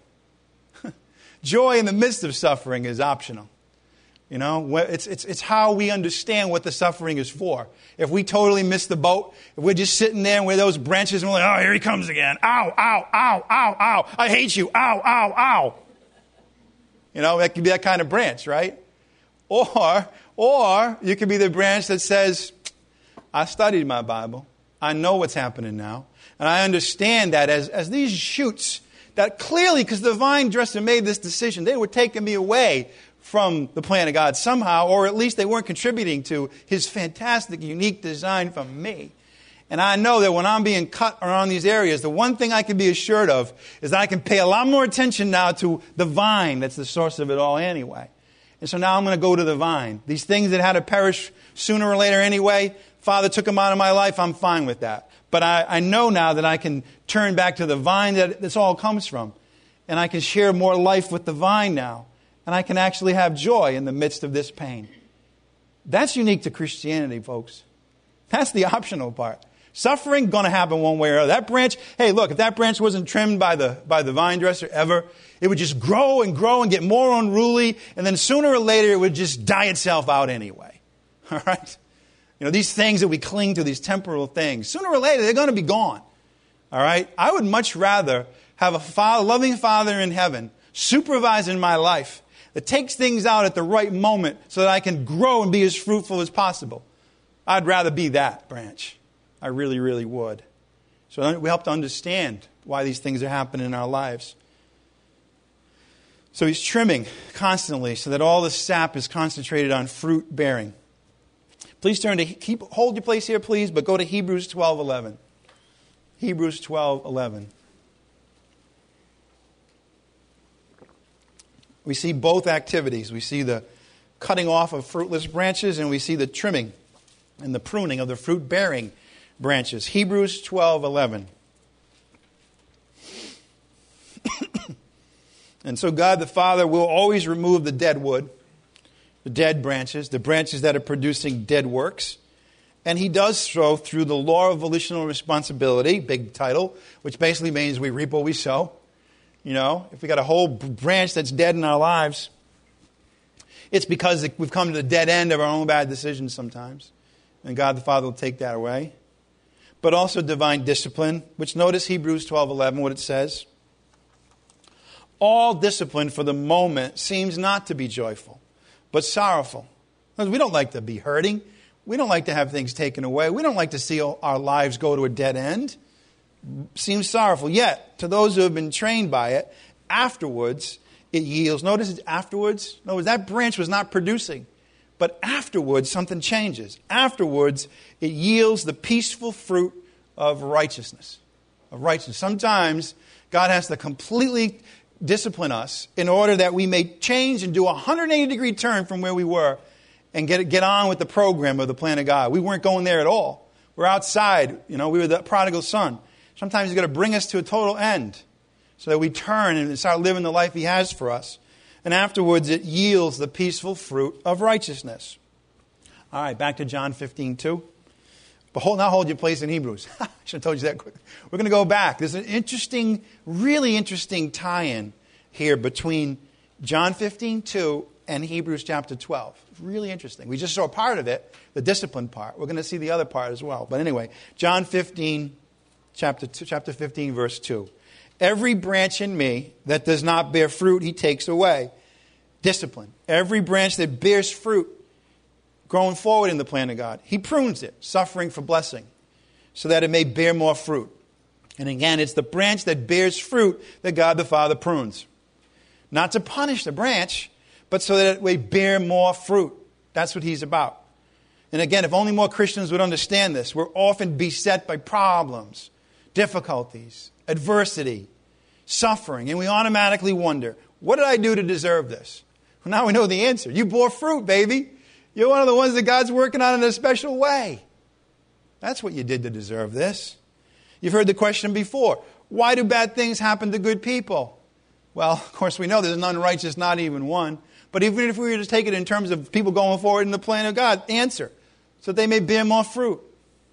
Joy in the midst of suffering is optional. It's how we understand what the suffering is for. If we totally miss the boat, if we're just sitting there with those branches and we're like, oh, here he comes again. Ow, ow, ow, ow, ow. I hate you. Ow, ow, ow. That could be that kind of branch, right? Or you could be the branch that says, I studied my Bible. I know what's happening now. And I understand that as these shoots, that clearly, because the vine dresser made this decision, they were taking me away from the plan of God somehow, or at least they weren't contributing to His fantastic, unique design for me. And I know that when I'm being cut around these areas, the one thing I can be assured of is that I can pay a lot more attention now to the vine that's the source of it all anyway. And so now I'm going to go to the vine. These things that had to perish sooner or later anyway, Father took them out of my life, I'm fine with that. But I know now that I can turn back to the vine that this all comes from. And I can share more life with the vine now. And I can actually have joy in the midst of this pain. That's unique to Christianity, folks. That's the optional part. Suffering going to happen one way or other. That branch, hey, look, if that branch wasn't trimmed by the vine dresser ever, it would just grow and grow and get more unruly, and then sooner or later it would just die itself out anyway. All right? These things that we cling to, these temporal things, sooner or later they're going to be gone. All right? I would much rather have a loving Father in heaven supervising my life that takes things out at the right moment so that I can grow and be as fruitful as possible. I'd rather be that branch. I really, really would. So we help to understand why these things are happening in our lives. So He's trimming constantly so that all the sap is concentrated on fruit bearing. Please hold your place here, please, but go to Hebrews 12:11. Hebrews 12:11. We see both activities. We see the cutting off of fruitless branches, and we see the trimming and the pruning of the fruit-bearing branches. Hebrews 12:11. And so God the Father will always remove the dead wood, the dead branches, the branches that are producing dead works. And He does so through the law of volitional responsibility, big title, which basically means we reap what we sow. If we got a whole branch that's dead in our lives, it's because we've come to the dead end of our own bad decisions sometimes. And God the Father will take that away. But also divine discipline, which notice Hebrews 12:11, what it says. All discipline for the moment seems not to be joyful, but sorrowful. We don't like to be hurting. We don't like to have things taken away. We don't like to see our lives go to a dead end. Seems sorrowful. Yet, to those who have been trained by it, afterwards it yields. Notice it's afterwards. In other words, that branch was not producing. But afterwards, something changes. Afterwards, it yields the peaceful fruit of righteousness. Sometimes God has to completely discipline us in order that we may change and do a 180-degree turn from where we were and get on with the program of the plan of God. We weren't going there at all. We're outside. We were the prodigal son. Sometimes He's got to bring us to a total end so that we turn and start living the life He has for us. And afterwards, it yields the peaceful fruit of righteousness. All right, back to John 15:2. But hold your place in Hebrews. I should have told you that quick. We're going to go back. There's an interesting, really interesting tie-in here between John 15:2 and Hebrews chapter 12. Really interesting. We just saw part of it, the discipline part. We're going to see the other part as well. But anyway, John 15, chapter 15, verse 2. Every branch in me that does not bear fruit, he takes away. Discipline. Every branch that bears fruit, growing forward in the plan of God, he prunes it, suffering for blessing, so that it may bear more fruit. And again, it's the branch that bears fruit that God the Father prunes. Not to punish the branch, but so that it may bear more fruit. That's what he's about. And again, if only more Christians would understand this. We're often beset by problems, difficulties, adversity, suffering, and we automatically wonder, what did I do to deserve this? Well, now we know the answer. You bore fruit, baby. You're one of the ones that God's working on in a special way. That's what you did to deserve this. You've heard the question before. Why do bad things happen to good people? Well, of course, we know there's none righteous, not even one. But even if we were to take it in terms of people going forward in the plan of God, answer, so that they may bear more fruit.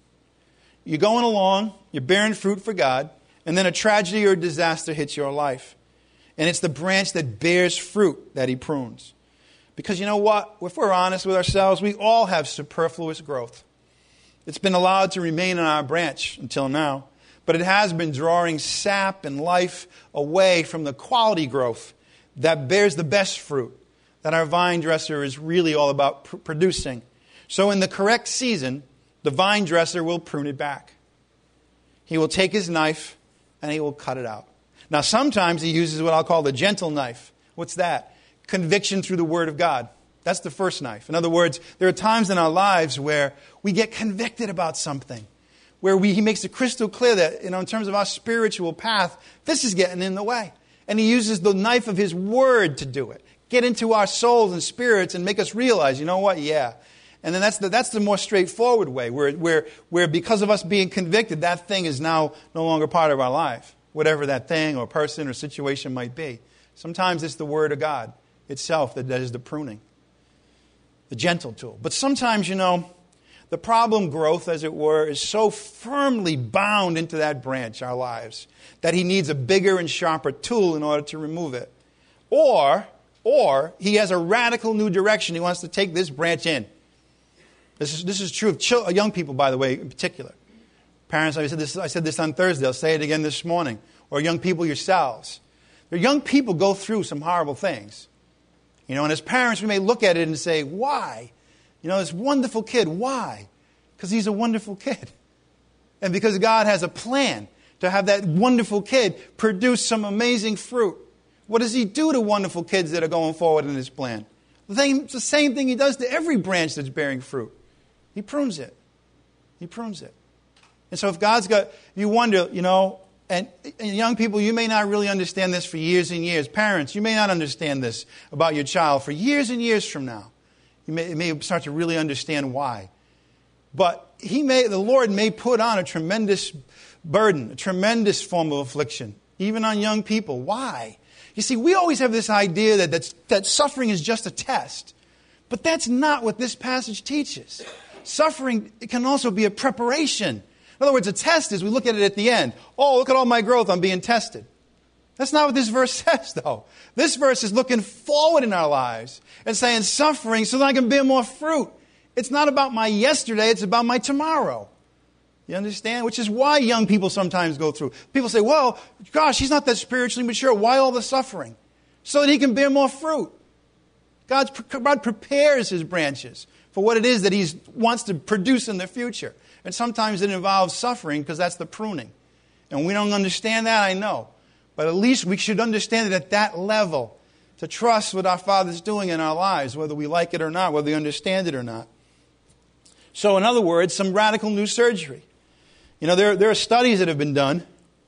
You're going along, you're bearing fruit for God, and then a tragedy or a disaster hits your life. And it's the branch that bears fruit that he prunes. Because you know what? If we're honest with ourselves, we all have superfluous growth. It's been allowed to remain on our branch until now. But it has been drawing sap and life away from the quality growth that bears the best fruit that our vine dresser is really all about producing. So in the correct season, the vine dresser will prune it back. He will take his knife and he will cut it out. Now sometimes he uses what I'll call the gentle knife. What's that? Conviction through the Word of God. That's the first knife. In other words, there are times in our lives where we get convicted about something, where he makes it crystal clear that, in terms of our spiritual path, this is getting in the way. And he uses the knife of his Word to do it. Get into our souls and spirits and make us realize, you know what, yeah. And then that's the more straightforward way, where because of us being convicted, that thing is now no longer part of our life, whatever that thing or person or situation might be. Sometimes it's the Word of God itself that does the pruning, the gentle tool. But sometimes, the problem growth, as it were, is so firmly bound into that branch, our lives, that he needs a bigger and sharper tool in order to remove it. Or he has a radical new direction he wants to take this branch in. This is true of young people, by the way, in particular. Parents, I said this on Thursday. I'll say it again this morning. Or young people yourselves. The young people go through some horrible things. And as parents, we may look at it and say, why? This wonderful kid, why? Because he's a wonderful kid. And because God has a plan to have that wonderful kid produce some amazing fruit. What does he do to wonderful kids that are going forward in his plan? It's the same thing he does to every branch that's bearing fruit. He prunes it. He prunes it. And so you wonder, and young people, you may not really understand this for years and years. Parents, you may not understand this about your child for years and years from now. You may start to really understand why. But the Lord may put on a tremendous burden, a tremendous form of affliction, even on young people. Why? You see, we always have this idea that suffering is just a test. But that's not what this passage teaches. Suffering can also be a preparation. In other words, a test is we look at it at the end. Oh, look at all my growth. I'm being tested. That's not what this verse says, though. This verse is looking forward in our lives and saying suffering so that I can bear more fruit. It's not about my yesterday. It's about my tomorrow. You understand? Which is why young people sometimes go through. People say, well, gosh, he's not that spiritually mature. Why all the suffering? So that he can bear more fruit. God prepares his branches for what it is that he wants to produce in the future. And sometimes it involves suffering because that's the pruning. And we don't understand that, I know. But at least we should understand it at that level, to trust what our Father's doing in our lives, whether we like it or not, whether we understand it or not. So in other words, some radical new surgery. There are studies that have been done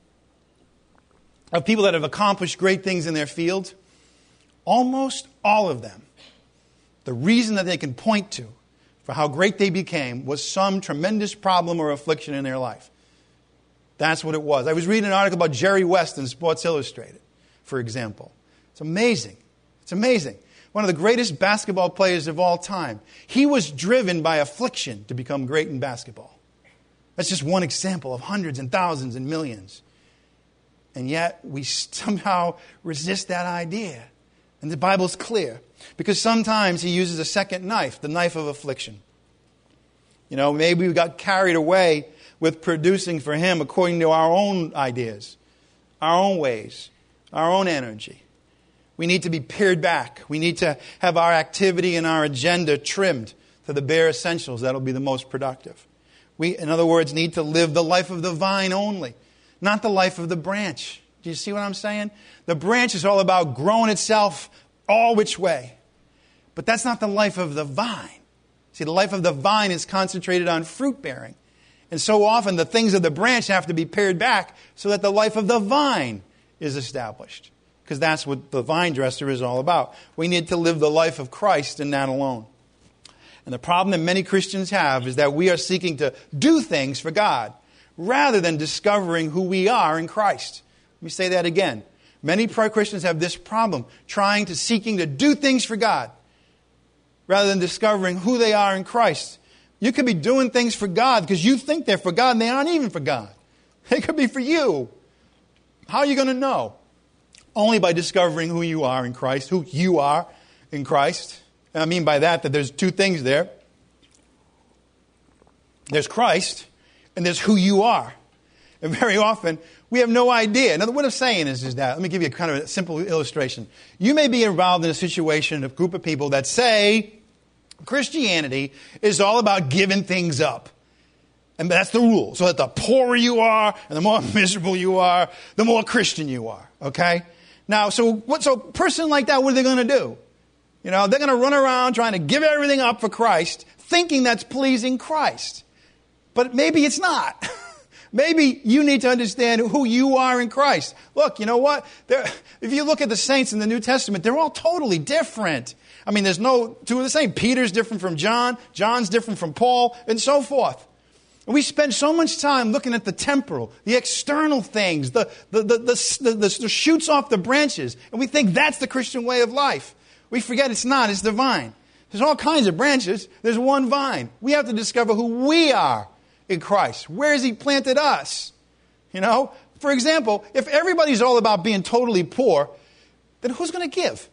of people that have accomplished great things in their field. Almost all of them, the reason that they can point to for how great they became was some tremendous problem or affliction in their life. That's what it was. I was reading an article about Jerry West in Sports Illustrated, for example. It's amazing. It's amazing. One of the greatest basketball players of all time. He was driven by affliction to become great in basketball. That's just one example of hundreds and thousands and millions. And yet we somehow resist that idea. And the Bible's clear. Because sometimes he uses a second knife, the knife of affliction. Maybe we got carried away with producing for him according to our own ideas, our own ways, our own energy. We need to be pared back. We need to have our activity and our agenda trimmed to the bare essentials. That'll be the most productive. We, in other words, need to live the life of the vine only, not the life of the branch. Do you see what I'm saying? The branch is all about growing itself all which way. But that's not the life of the vine. See, the life of the vine is concentrated on fruit bearing. And so often the things of the branch have to be pared back so that the life of the vine is established. Because that's what the vine dresser is all about. We need to live the life of Christ and that alone. And the problem that many Christians have is that we are seeking to do things for God rather than discovering who we are in Christ. Let me say that again. Many Christians have this problem, seeking to do things for God rather than discovering who they are in Christ. You could be doing things for God because you think they're for God and they aren't even for God. They could be for you. How are you going to know? Only by discovering who you are in Christ, who you are in Christ. And I mean by that there's two things there. There's Christ and there's who you are. And very often we have no idea. Now, what I'm saying is that, let me give you a kind of a simple illustration. You may be involved in a situation, a group of people that say Christianity is all about giving things up. And that's the rule. So that the poorer you are and the more miserable you are, the more Christian you are. Okay? Now, so a person like that, what are they going to do? They're going to run around trying to give everything up for Christ, thinking that's pleasing Christ. But maybe it's not. Maybe you need to understand who you are in Christ. Look, you know what? If you look at the saints in the New Testament, they're all totally different. I mean, there's no two of the same. Peter's different from John. John's different from Paul, and so forth. And we spend so much time looking at the temporal, the external things, the shoots off the branches, and we think that's the Christian way of life. We forget it's not. It's the vine. There's all kinds of branches. There's one vine. We have to discover who we are in Christ. Where has he planted us? For example, if everybody's all about being totally poor, then who's going to give?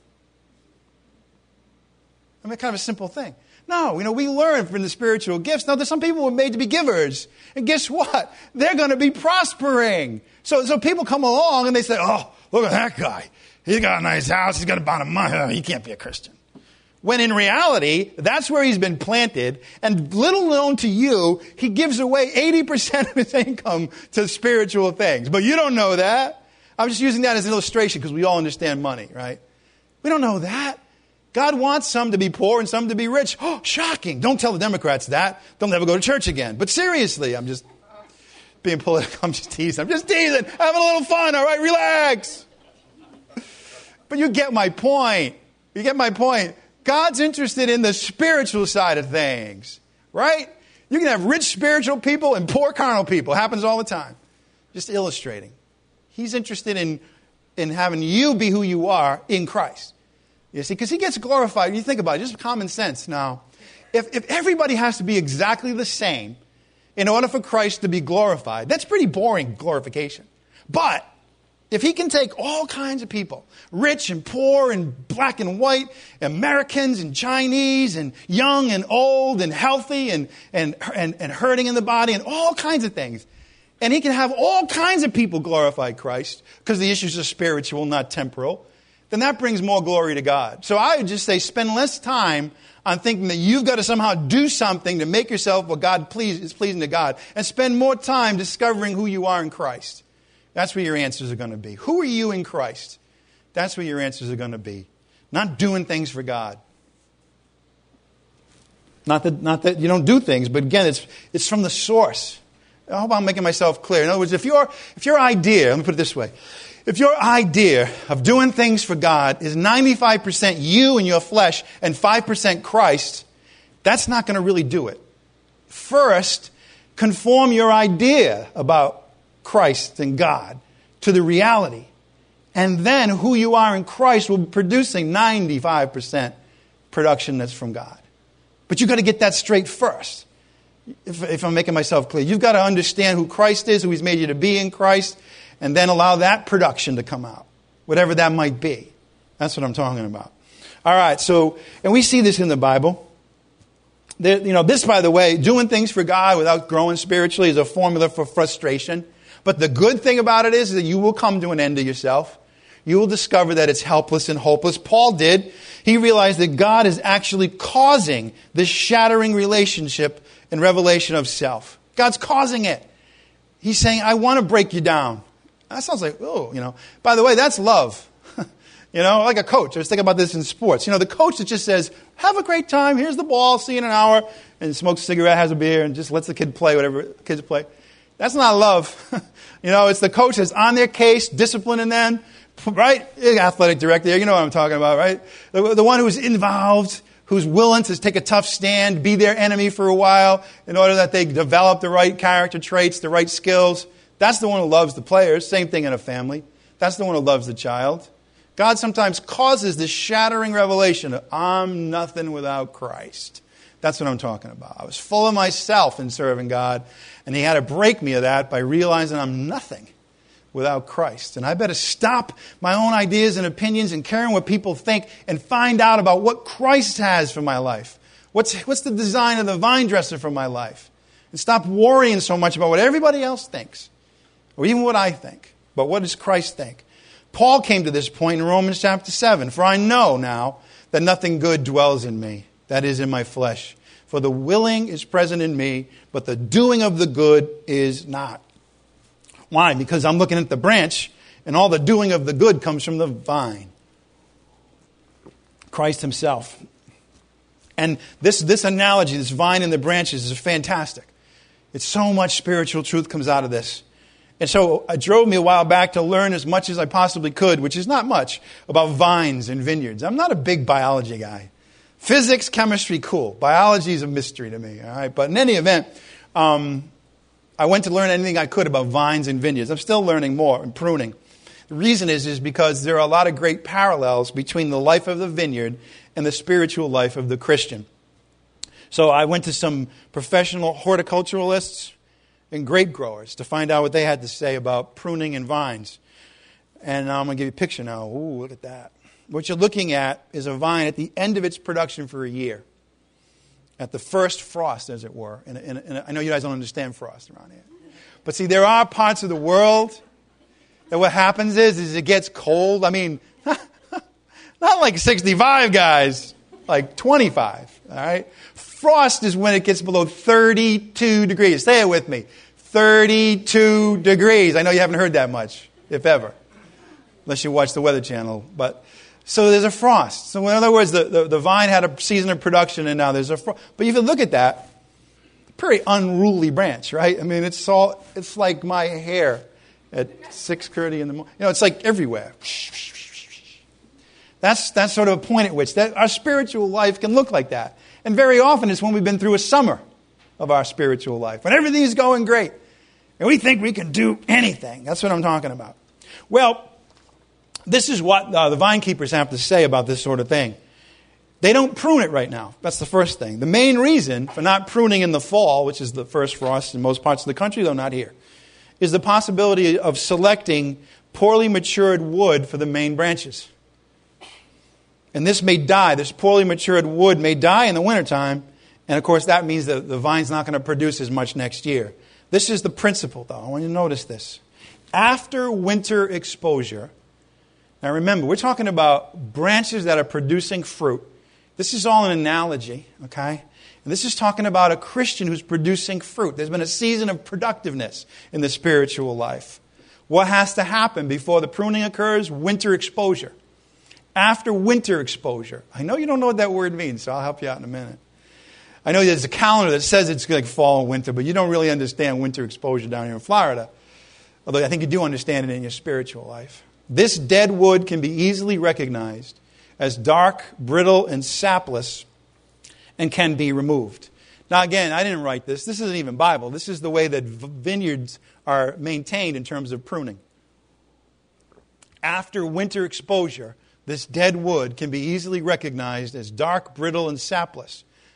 I mean, kind of a simple thing. No, we learn from the spiritual gifts. Now, there's some people who are made to be givers. And guess what? They're going to be prospering. So people come along and they say, oh, look at that guy. He's got a nice house. He's got a bunch of money. He can't be a Christian. When in reality, that's where he's been planted. And little known to you, he gives away 80% of his income to spiritual things. But you don't know that. I'm just using that as an illustration because we all understand money, right? We don't know that. God wants some to be poor and some to be rich. Oh, shocking. Don't tell the Democrats that. They'll never go to church again. But seriously, I'm just being political. I'm just teasing. Having a little fun, all right? Relax. But you get my point. God's interested in the spiritual side of things, right? You can have rich spiritual people and poor carnal people. It happens all the time. Just illustrating. He's interested in having you be who you are in Christ. You see, because he gets glorified. You think about it, just common sense now. If everybody has to be exactly the same in order for Christ to be glorified, that's pretty boring glorification. But if he can take all kinds of people, rich and poor and black and white, Americans and Chinese and young and old and healthy and hurting in the body and all kinds of things, and he can have all kinds of people glorify Christ because the issues are spiritual, not temporal, then that brings more glory to God. So I would just say spend less time on thinking that you've got to somehow do something to make yourself what is pleasing to God, and spend more time discovering who you are in Christ. That's where your answers are going to be. Who are you in Christ? That's where your answers are going to be. Not doing things for God. Not that you don't do things, but again, it's from the source. I hope I'm making myself clear. In other words, if your idea, let me put it this way, if your idea of doing things for God is 95% you and your flesh and 5% Christ, that's not going to really do it. First, conform your idea about Christ and God to the reality. And then who you are in Christ will be producing 95% production that's from God. But you've got to get that straight first. if I'm making myself clear. You've got to understand who Christ is, who He's made you to be in Christ, and then allow that production to come out, whatever that might be. That's what I'm talking about. All right, so, and we see this in the Bible. This, by the way, doing things for God without growing spiritually is a formula for frustration. But the good thing about it is that you will come to an end of yourself. You will discover that it's helpless and hopeless. Paul did. He realized that God is actually causing this shattering relationship and revelation of self. God's causing it. He's saying, I want to break you down. That sounds like, By the way, that's love. Like a coach. I was thinking about this in sports. The coach that just says, have a great time. Here's the ball. See you in an hour. And smokes a cigarette, has a beer, and just lets the kid play whatever kids play. That's not love. It's the coach that's on their case, disciplining them. Right? Athletic director. You know what I'm talking about, right? The one who's involved, who's willing to take a tough stand, be their enemy for a while in order that they develop the right character traits, the right skills. That's the one who loves the players. Same thing in a family. That's the one who loves the child. God sometimes causes this shattering revelation of, I'm nothing without Christ. That's what I'm talking about. I was full of myself in serving God, and He had to break me of that by realizing I'm nothing without Christ. And I better stop my own ideas and opinions and caring what people think and find out about what Christ has for my life. What's the design of the vine dresser for my life? And stop worrying so much about what everybody else thinks, or even what I think. But what does Christ think? Paul came to this point in Romans chapter 7. For I know now that nothing good dwells in me, that is, in my flesh. For the willing is present in me, but the doing of the good is not. Why? Because I'm looking at the branch, and all the doing of the good comes from the vine. Christ Himself. And this analogy, this vine and the branches, is fantastic. It's so much spiritual truth comes out of this. And so it drove me a while back to learn as much as I possibly could, which is not much, about vines and vineyards. I'm not a big biology guy. Physics, chemistry, cool. Biology is a mystery to me. All right? But in any event, I went to learn anything I could about vines and vineyards. I'm still learning more and pruning. The reason is because there are a lot of great parallels between the life of the vineyard and the spiritual life of the Christian. So I went to some professional horticulturalists and grape growers to find out what they had to say about pruning and vines. And I'm going to give you a picture now. Ooh, look at that. What you're looking at is a vine at the end of its production for a year. At the first frost, as it were. And I know you guys don't understand frost around here. But see, there are parts of the world that what happens is it gets cold. I mean, not like 65, guys. Like 25, all right? Frost is when it gets below 32 degrees. Say it with me. 32 degrees. I know you haven't heard that much, if ever. Unless you watch the Weather Channel. But so there's a frost. So in other words, the vine had a season of production, and now there's a frost. But if you look at that, pretty unruly branch, right? I mean, it's like my hair at 6:30 in the morning. It's like everywhere. That's sort of a point at which our spiritual life can look like that. And very often it's when we've been through a summer of our spiritual life, when everything is going great, and we think we can do anything. That's what I'm talking about. Well, this is what the vine keepers have to say about this sort of thing. They don't prune it right now. That's the first thing. The main reason for not pruning in the fall, which is the first frost in most parts of the country, though not here, is the possibility of selecting poorly matured wood for the main branches. And this may die. This poorly matured wood may die in the wintertime. And, of course, that means that the vine's not going to produce as much next year. This is the principle, though. I want you to notice this. After winter exposure, now remember, we're talking about branches that are producing fruit. This is all an analogy, okay? And this is talking about a Christian who's producing fruit. There's been a season of productiveness in the spiritual life. What has to happen before the pruning occurs? Winter exposure. After winter exposure. I know you don't know what that word means, so I'll help you out in a minute. I know there's a calendar that says it's like fall and winter, but you don't really understand winter exposure down here in Florida. Although I think you do understand it in your spiritual life. This dead wood can be easily recognized as dark, brittle, and sapless, and can be removed. Now again, I didn't write this. This isn't even Bible. This is the way that vineyards are maintained in terms of pruning. After winter exposure, this dead wood can be easily recognized as dark, brittle, and sapless.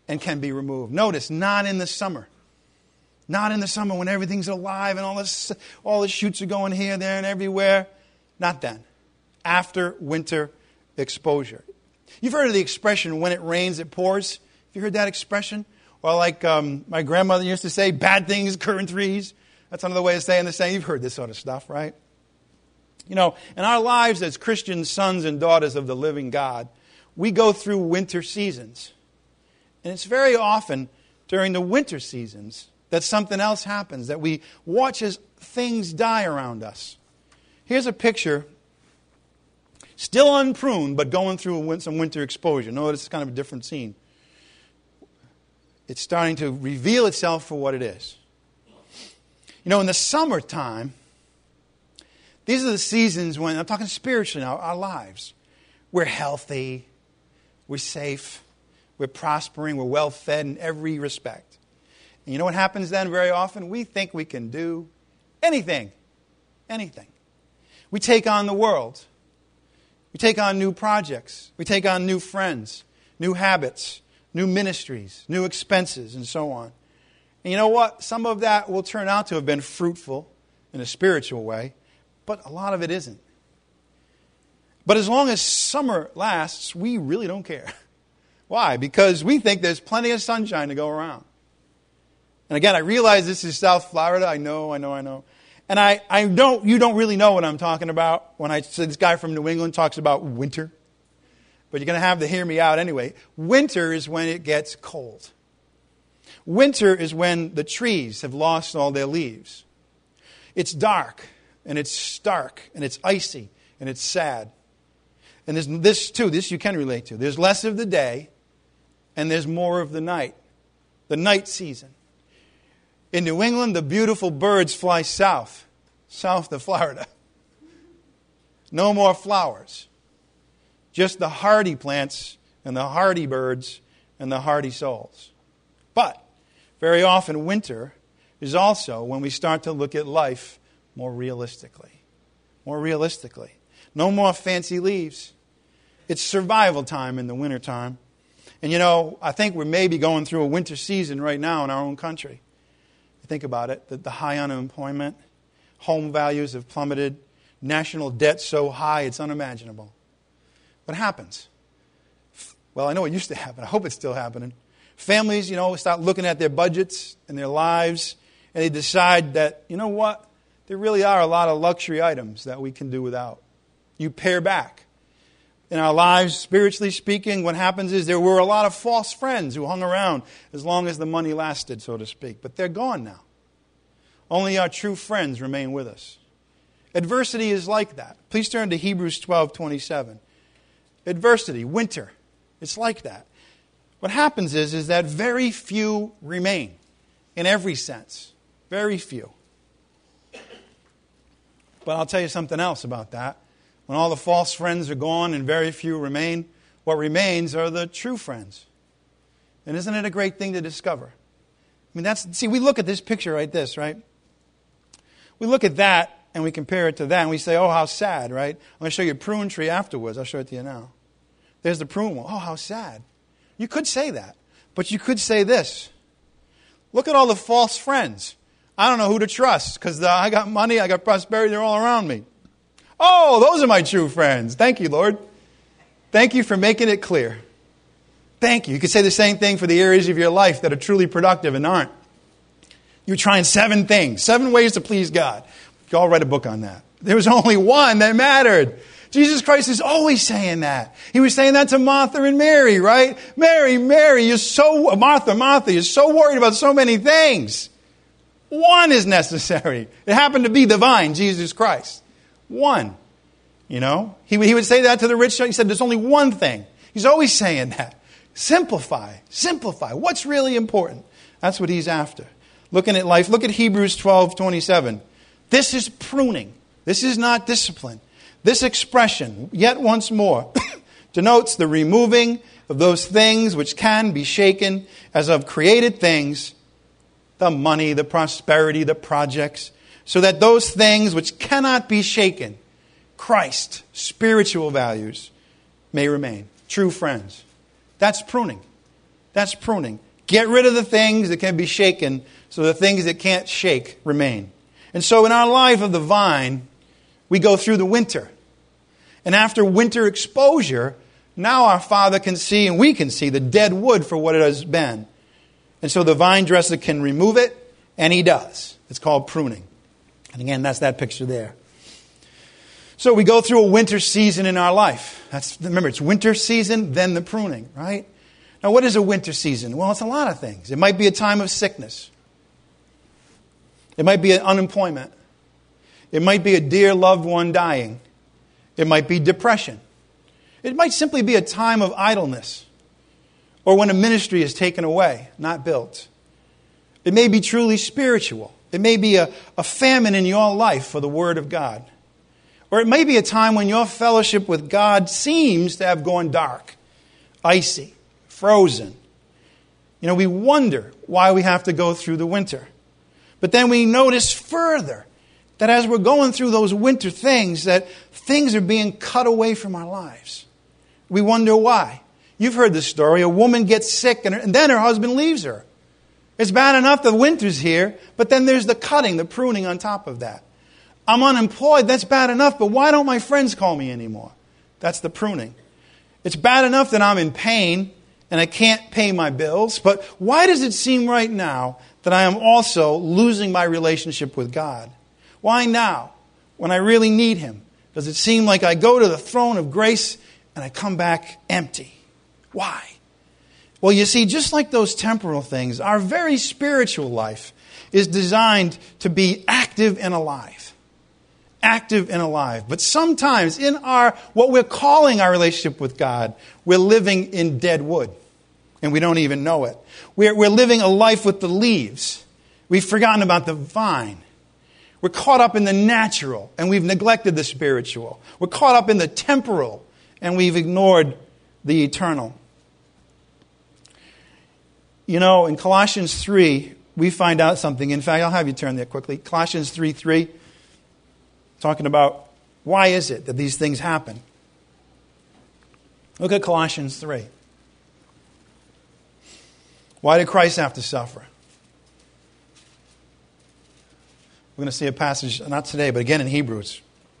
and can be removed. Notice, not in the summer. Not in the summer when everything's alive and all the shoots are going here, there, and everywhere. Not then. After winter exposure. You've heard of the expression, when it rains, it pours. Have you heard that expression? Or like my grandmother used to say, bad things occur in threes. That's another way of saying the same. You've heard this sort of stuff, right? You know, in our lives as Christian sons and daughters of the living God, we go through winter seasons. And it's very often during the winter seasons that something else happens, that we watch as things die around us. Here's a picture, still unpruned, but going through some winter exposure. Notice it's kind of a different scene. It's starting to reveal itself for what it is. You know, in the summertime, these are the seasons when, I'm talking spiritually now, our lives. We're healthy, we're safe, we're prospering, we're well fed in every respect. And you know what happens then very often? We think we can do anything. Anything. We take on the world. We take on new projects. We take on new friends, new habits, new ministries, new expenses, and so on. And you know what? Some of that will turn out to have been fruitful in a spiritual way, but a lot of it isn't. But as long as summer lasts, we really don't care. Why? Because we think there's plenty of sunshine to go around. And again, I realize this is South Florida. I know. And you don't really know what I'm talking about when I say this guy from New England talks about winter. But you're going to have to hear me out anyway. Winter is when it gets cold. Winter is when the trees have lost all their leaves. It's dark, and it's stark, and it's icy, and it's sad. And there's this you can relate to. There's less of the day, and there's more of the night season. In New England, the beautiful birds fly south to Florida. No more flowers. Just the hardy plants and the hardy birds and the hardy souls. But very often winter is also when we start to look at life more realistically. More realistically. No more fancy leaves. It's survival time in the wintertime. And you know, I think we're maybe going through a winter season right now in our own country. Think about it, the high unemployment, home values have plummeted, national debt so high it's unimaginable. What happens? Well, I know it used to happen. I hope it's still happening. Families, start looking at their budgets and their lives, and they decide that, you know what? There really are a lot of luxury items that we can do without. You pare back. In our lives, spiritually speaking, what happens is there were a lot of false friends who hung around as long as the money lasted, so to speak. But they're gone now. Only our true friends remain with us. Adversity is like that. Please turn to Hebrews 12:27. Adversity, winter, it's like that. What happens is that very few remain in every sense. Very few. But I'll tell you something else about that. When all the false friends are gone and very few remain, what remains are the true friends. And isn't it a great thing to discover? I mean, we look at this picture like this, right? We look at that and we compare it to that and we say, oh, how sad, right? I'm going to show you a prune tree afterwards. I'll show it to you now. There's the prune one. Oh, how sad. You could say that. But you could say this. Look at all the false friends. I don't know who to trust because I got money, I got prosperity, they're all around me. Oh, those are my true friends. Thank you, Lord. Thank you for making it clear. Thank you. You could say the same thing for the areas of your life that are truly productive and aren't. You're trying 7 things, 7 ways to please God. You can all write a book on that. There was only one that mattered. Jesus Christ is always saying that. He was saying that to Martha and Mary, right? Mary, Martha, you're so worried about so many things. One is necessary. It happened to be the vine, Jesus Christ. One. He would say that to the rich. He said, there's only one thing. He's always saying that. Simplify. What's really important? That's what he's after. Looking at life, look at Hebrews 12:27. This is pruning. This is not discipline. This expression, yet once more, denotes the removing of those things which can be shaken as of created things, the money, the prosperity, the projects, so that those things which cannot be shaken, Christ, spiritual values, may remain. True friends. That's pruning. That's pruning. Get rid of the things that can be shaken so the things that can't shake remain. And so in our life of the vine, we go through the winter. And after winter exposure, now our Father can see and we can see the dead wood for what it has been. And so the vine dresser can remove it, and he does. It's called pruning. And again, that's that picture there. So we go through a winter season in our life. Remember, it's winter season, then the pruning, right? Now, what is a winter season? Well, it's a lot of things. It might be a time of sickness. It might be unemployment. It might be a dear loved one dying. It might be depression. It might simply be a time of idleness, or when a ministry is taken away, not built. It may be truly spiritual. It may be a famine in your life for the Word of God. Or it may be a time when your fellowship with God seems to have gone dark, icy, frozen. You know, we wonder why we have to go through the winter. But then we notice further that as we're going through those winter things, that things are being cut away from our lives. We wonder why. You've heard the story. A woman gets sick and then her husband leaves her. It's bad enough the winter's here, but then there's the cutting, the pruning on top of that. I'm unemployed. That's bad enough, but why don't my friends call me anymore? That's the pruning. It's bad enough that I'm in pain and I can't pay my bills, but why does it seem right now that I am also losing my relationship with God? Why now, when I really need Him? Does it seem like I go to the throne of grace and I come back empty? Why? Well, you see, just like those temporal things, our very spiritual life is designed to be active and alive. Active and alive. But sometimes in what we're calling our relationship with God, we're living in dead wood. And we don't even know it. We're living a life with the leaves. We've forgotten about the vine. We're caught up in the natural, and we've neglected the spiritual. We're caught up in the temporal, and we've ignored the eternal. You know, in Colossians 3, we find out something. In fact, I'll have you turn there quickly. Colossians 3:3, talking about why is it that these things happen. Look at Colossians 3. Why did Christ have to suffer? We're going to see a passage, not today, but again in Hebrews.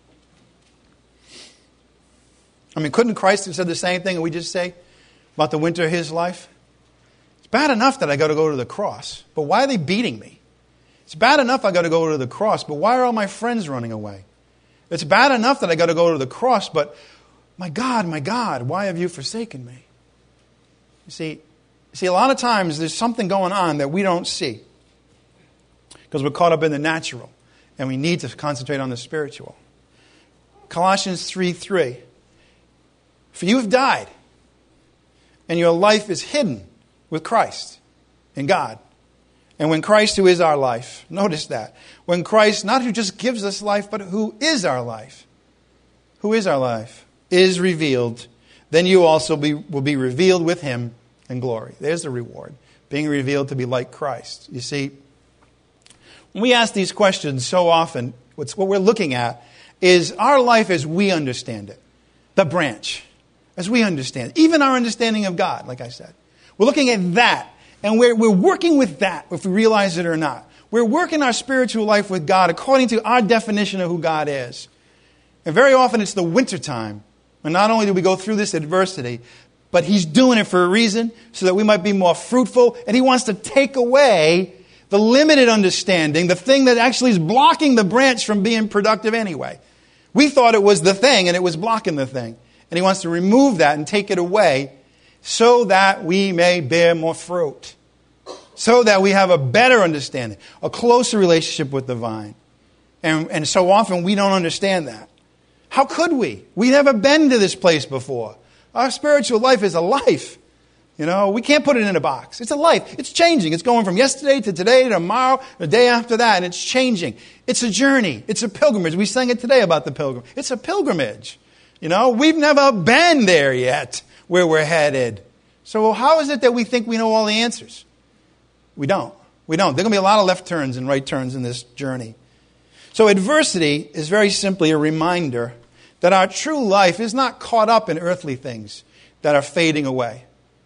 I mean, couldn't Christ have said the same thing that we just say about the winter of His life? It's bad enough that I got to go to the cross, but why are they beating me? It's bad enough I got to go to the cross, but why are all my friends running away? It's bad enough that I got to go to the cross, but my God, why have you forsaken me? You see, a lot of times there's something going on that we don't see because we're caught up in the natural and we need to concentrate on the spiritual. Colossians 3:3. For you have died and your life is hidden with Christ in God. And when Christ, who is our life, notice that. When Christ, not who just gives us life, but who is our life, is revealed, then you also will be revealed with Him in glory. There's the reward. Being revealed to be like Christ. You see, when we ask these questions so often, what we're looking at is our life as we understand it. The branch, as we understand it. Even our understanding of God, like I said. We're looking at that, and we're working with that, if we realize it or not. We're working our spiritual life with God according to our definition of who God is. And very often it's the wintertime. And not only do we go through this adversity, but He's doing it for a reason, so that we might be more fruitful. And He wants to take away the limited understanding, the thing that actually is blocking the branch from being productive anyway. We thought it was the thing, and it was blocking the thing. And He wants to remove that and take it away so that we may bear more fruit. So that we have a better understanding, a closer relationship with the vine. And so often we don't understand that. How could we? We've never been to this place before. Our spiritual life is a life. You know, we can't put it in a box. It's a life. It's changing. It's going from yesterday to today to tomorrow, the day after that, and it's changing. It's a journey. It's a pilgrimage. We sang it today about the pilgrim. It's a pilgrimage. You know, we've never been there yet where we're headed. So how is it that we think we know all the answers? We don't. There are going to be a lot of left turns and right turns in this journey. So adversity is very simply a reminder that our true life is not caught up in earthly things that are fading away.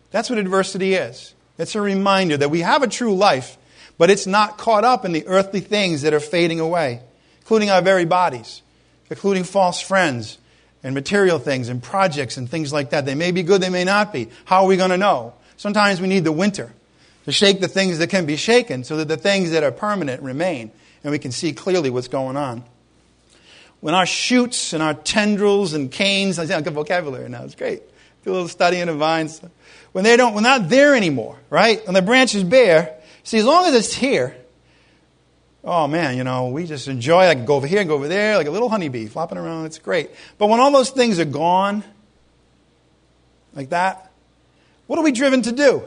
That's what adversity is. It's a reminder that we have a true life, but it's not caught up in the earthly things that are fading away, including our very bodies, including false friends and material things and projects and things like that. They may be good, they may not be. How are we going to know? Sometimes we need the winter to shake the things that can be shaken so that the things that are permanent remain and we can see clearly what's going on. When our shoots and our tendrils and canes, I sound like a vocabulary now, it's great. Do a little study in the vines. When we're not there anymore, right? When the branch is bare, see, as long as it's here, oh man, we just enjoy it. I can go over here and go over there like a little honeybee flopping around. It's great. But when all those things are gone, like that, what are we driven to do?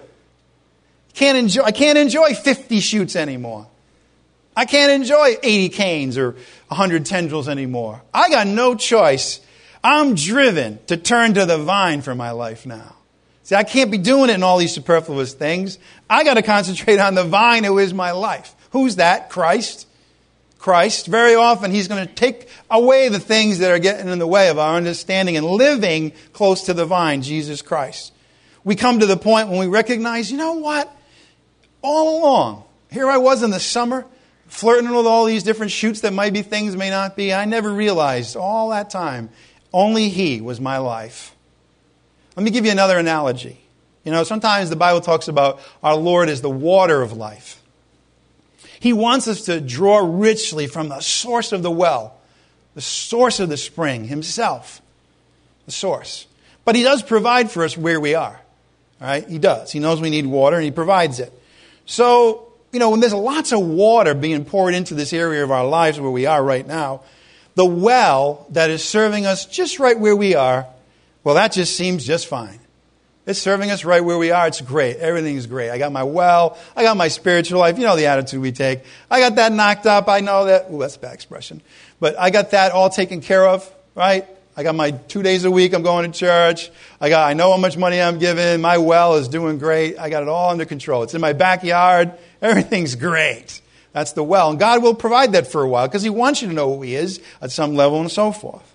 I can't enjoy 50 shoots anymore. I can't enjoy 80 canes or 100 tendrils anymore. I got no choice. I'm driven to turn to the vine for my life now. See, I can't be doing it in all these superfluous things. I got to concentrate on the vine who is my life. Who's that? Christ. Christ. Very often He's going to take away the things that are getting in the way of our understanding and living close to the vine, Jesus Christ. We come to the point when we recognize, you know what? All along, here I was in the summer, flirting with all these different shoots that might be things, may not be. I never realized all that time, only He was my life. Let me give you another analogy. Sometimes the Bible talks about our Lord as the water of life. He wants us to draw richly from the source of the well, the source of the spring, Himself, the source. But He does provide for us where we are. All right? He does. He knows we need water and He provides it. So, when there's lots of water being poured into this area of our lives where we are right now, the well that is serving us just right where we are, well, that just seems just fine. It's serving us right where we are. It's great. Everything's great. I got my well. I got my spiritual life. You know the attitude we take. I got that knocked up. I know that. Ooh, that's a bad expression. But I got that all taken care of, right? I got my 2 days a week I'm going to church. I know how much money I'm giving. My well is doing great. I got it all under control. It's in my backyard. Everything's great. That's the well. And God will provide that for a while because He wants you to know who He is at some level and so forth.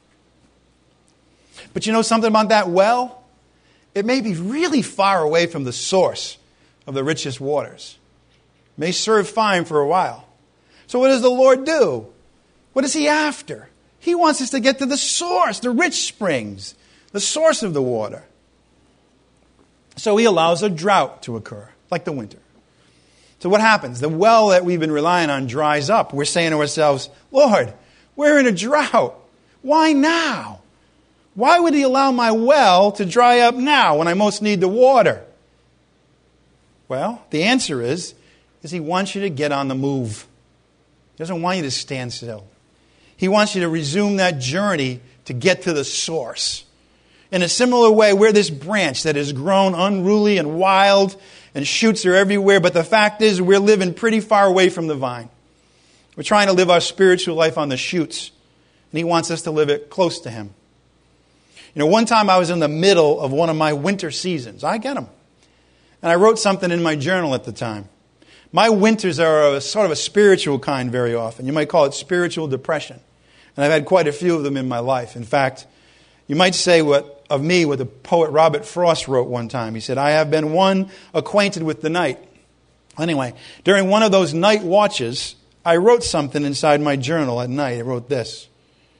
But you know something about that well? It may be really far away from the source of the richest waters. It may serve fine for a while. So what does the Lord do? What is He after? He wants us to get to the source, the rich springs, the source of the water. So He allows a drought to occur, like the winter. So what happens? The well that we've been relying on dries up. We're saying to ourselves, Lord, we're in a drought. Why now? Why would He allow my well to dry up now when I most need the water? Well, the answer is He wants you to get on the move. He doesn't want you to stand still. He wants you to resume that journey to get to the source. In a similar way, we're this branch that has grown unruly and wild and shoots are everywhere, but the fact is we're living pretty far away from the vine. We're trying to live our spiritual life on the shoots, and He wants us to live it close to Him. One time I was in the middle of one of my winter seasons. I get them. And I wrote something in my journal at the time. My winters are a sort of a spiritual kind very often. You might call it spiritual depression. And I've had quite a few of them in my life. In fact, you might say what the poet Robert Frost wrote one time. He said, I have been one acquainted with the night. Anyway, during one of those night watches, I wrote something inside my journal at night. I wrote this.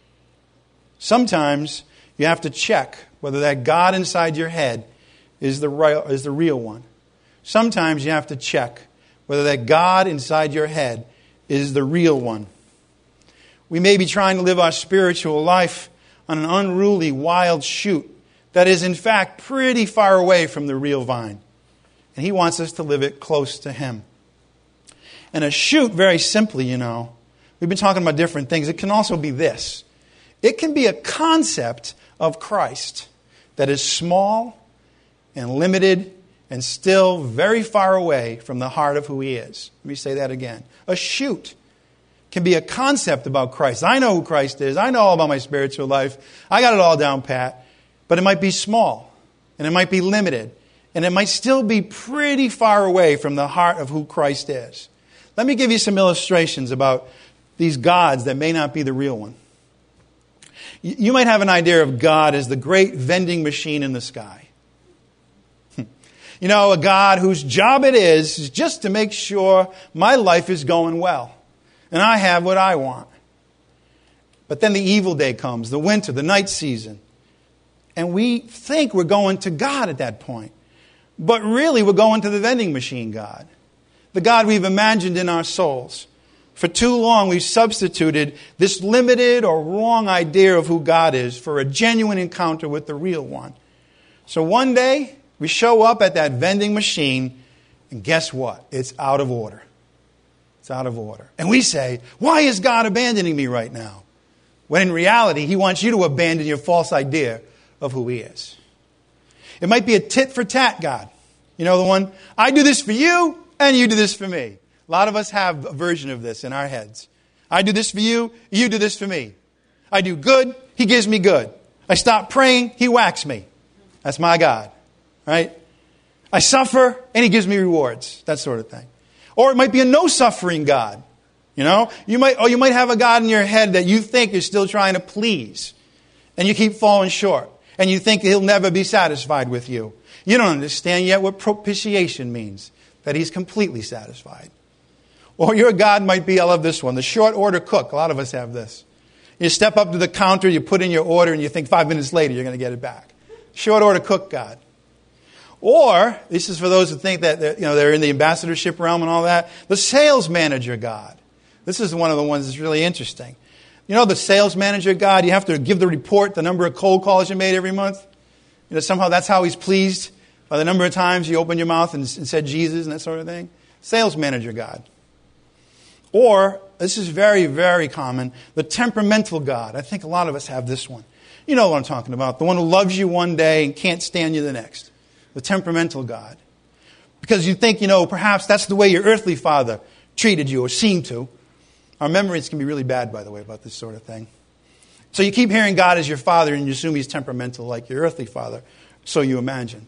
Sometimes you have to check whether that God inside your head is the real one. Sometimes you have to check whether that God inside your head is the real one. We may be trying to live our spiritual life on an unruly, wild shoot that is, in fact, pretty far away from the real vine. And He wants us to live it close to Him. And a shoot, very simply, we've been talking about different things. It can also be this. It can be a concept of Christ that is small and limited and still very far away from the heart of who He is. Let me say that again. A shoot can be a concept about Christ. I know who Christ is. I know all about my spiritual life. I got it all down pat. But it might be small and it might be limited and it might still be pretty far away from the heart of who Christ is. Let me give you some illustrations about these gods that may not be the real one. You might have an idea of God as the great vending machine in the sky. A God whose job it is just to make sure my life is going well and I have what I want. But then the evil day comes, the winter, the night season, and we think we're going to God at that point. But really, we're going to the vending machine God, the God we've imagined in our souls. For too long, we've substituted this limited or wrong idea of who God is for a genuine encounter with the real one. So one day, we show up at that vending machine, and guess what? It's out of order. It's out of order. And we say, why is God abandoning me right now? When in reality, He wants you to abandon your false idea of who He is. It might be a tit-for-tat God. The one, I do this for you, and you do this for me. A lot of us have a version of this in our heads. I do this for you, you do this for me. I do good, He gives me good. I stop praying, He whacks me. That's my God, right? I suffer, and He gives me rewards. That sort of thing. Or it might be a no-suffering God. You might have a God in your head that you think is still trying to please, and you keep falling short, and you think He'll never be satisfied with you. You don't understand yet what propitiation means, that He's completely satisfied. Or your God might be, I love this one, the short order cook. A lot of us have this. You step up to the counter, you put in your order, and you think 5 minutes later you're going to get it back. Short order cook God. Or, this is for those who think that they're in the ambassadorship realm and all that, the sales manager God. This is one of the ones that's really interesting. The sales manager God, you have to give the report, the number of cold calls you made every month. Somehow that's how He's pleased, by the number of times you opened your mouth and said Jesus and that sort of thing. Sales manager God. Or, this is very, very common, the temperamental God. I think a lot of us have this one. You know what I'm talking about. The one who loves you one day and can't stand you the next. The temperamental God. Because you think, perhaps that's the way your earthly father treated you or seemed to. Our memories can be really bad, by the way, about this sort of thing. So you keep hearing God as your father and you assume He's temperamental like your earthly father. So you imagined.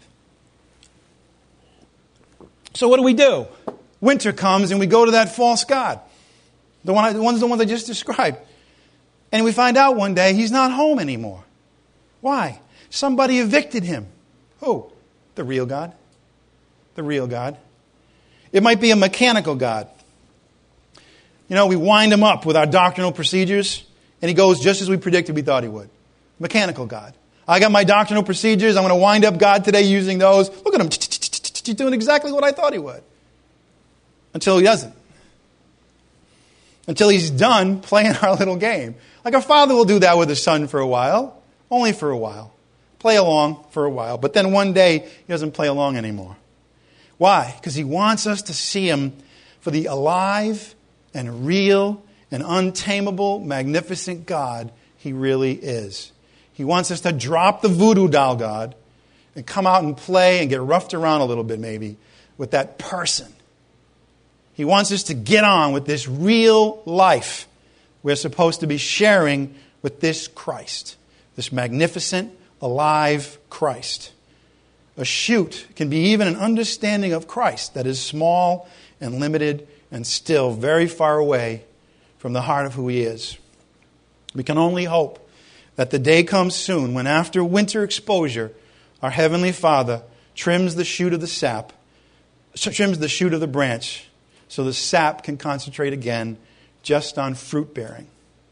So what do? Winter comes and we go to that false God. The ones I just described. And we find out one day He's not home anymore. Why? Somebody evicted Him. Who? The real God. The real God. It might be a mechanical God. We wind Him up with our doctrinal procedures, and He goes just as we predicted we thought He would. Mechanical God. I got my doctrinal procedures. I'm going to wind up God today using those. Look at Him. He's doing exactly what I thought He would. Until He doesn't. Until He's done playing our little game. Like a father will do that with his son for a while. Only for a while. Play along for a while. But then one day, He doesn't play along anymore. Why? Because He wants us to see Him for the alive and real and untamable, magnificent God He really is. He wants us to drop the voodoo doll God and come out and play and get roughed around a little bit maybe with that person. He wants us to get on with this real life we're supposed to be sharing with this Christ, this magnificent, alive Christ. A shoot can be even an understanding of Christ that is small and limited and still very far away from the heart of who He is. We can only hope that the day comes soon when after winter exposure, our Heavenly Father trims the shoot of the sap, trims the shoot of the branch, so the sap can concentrate again just on fruit bearing.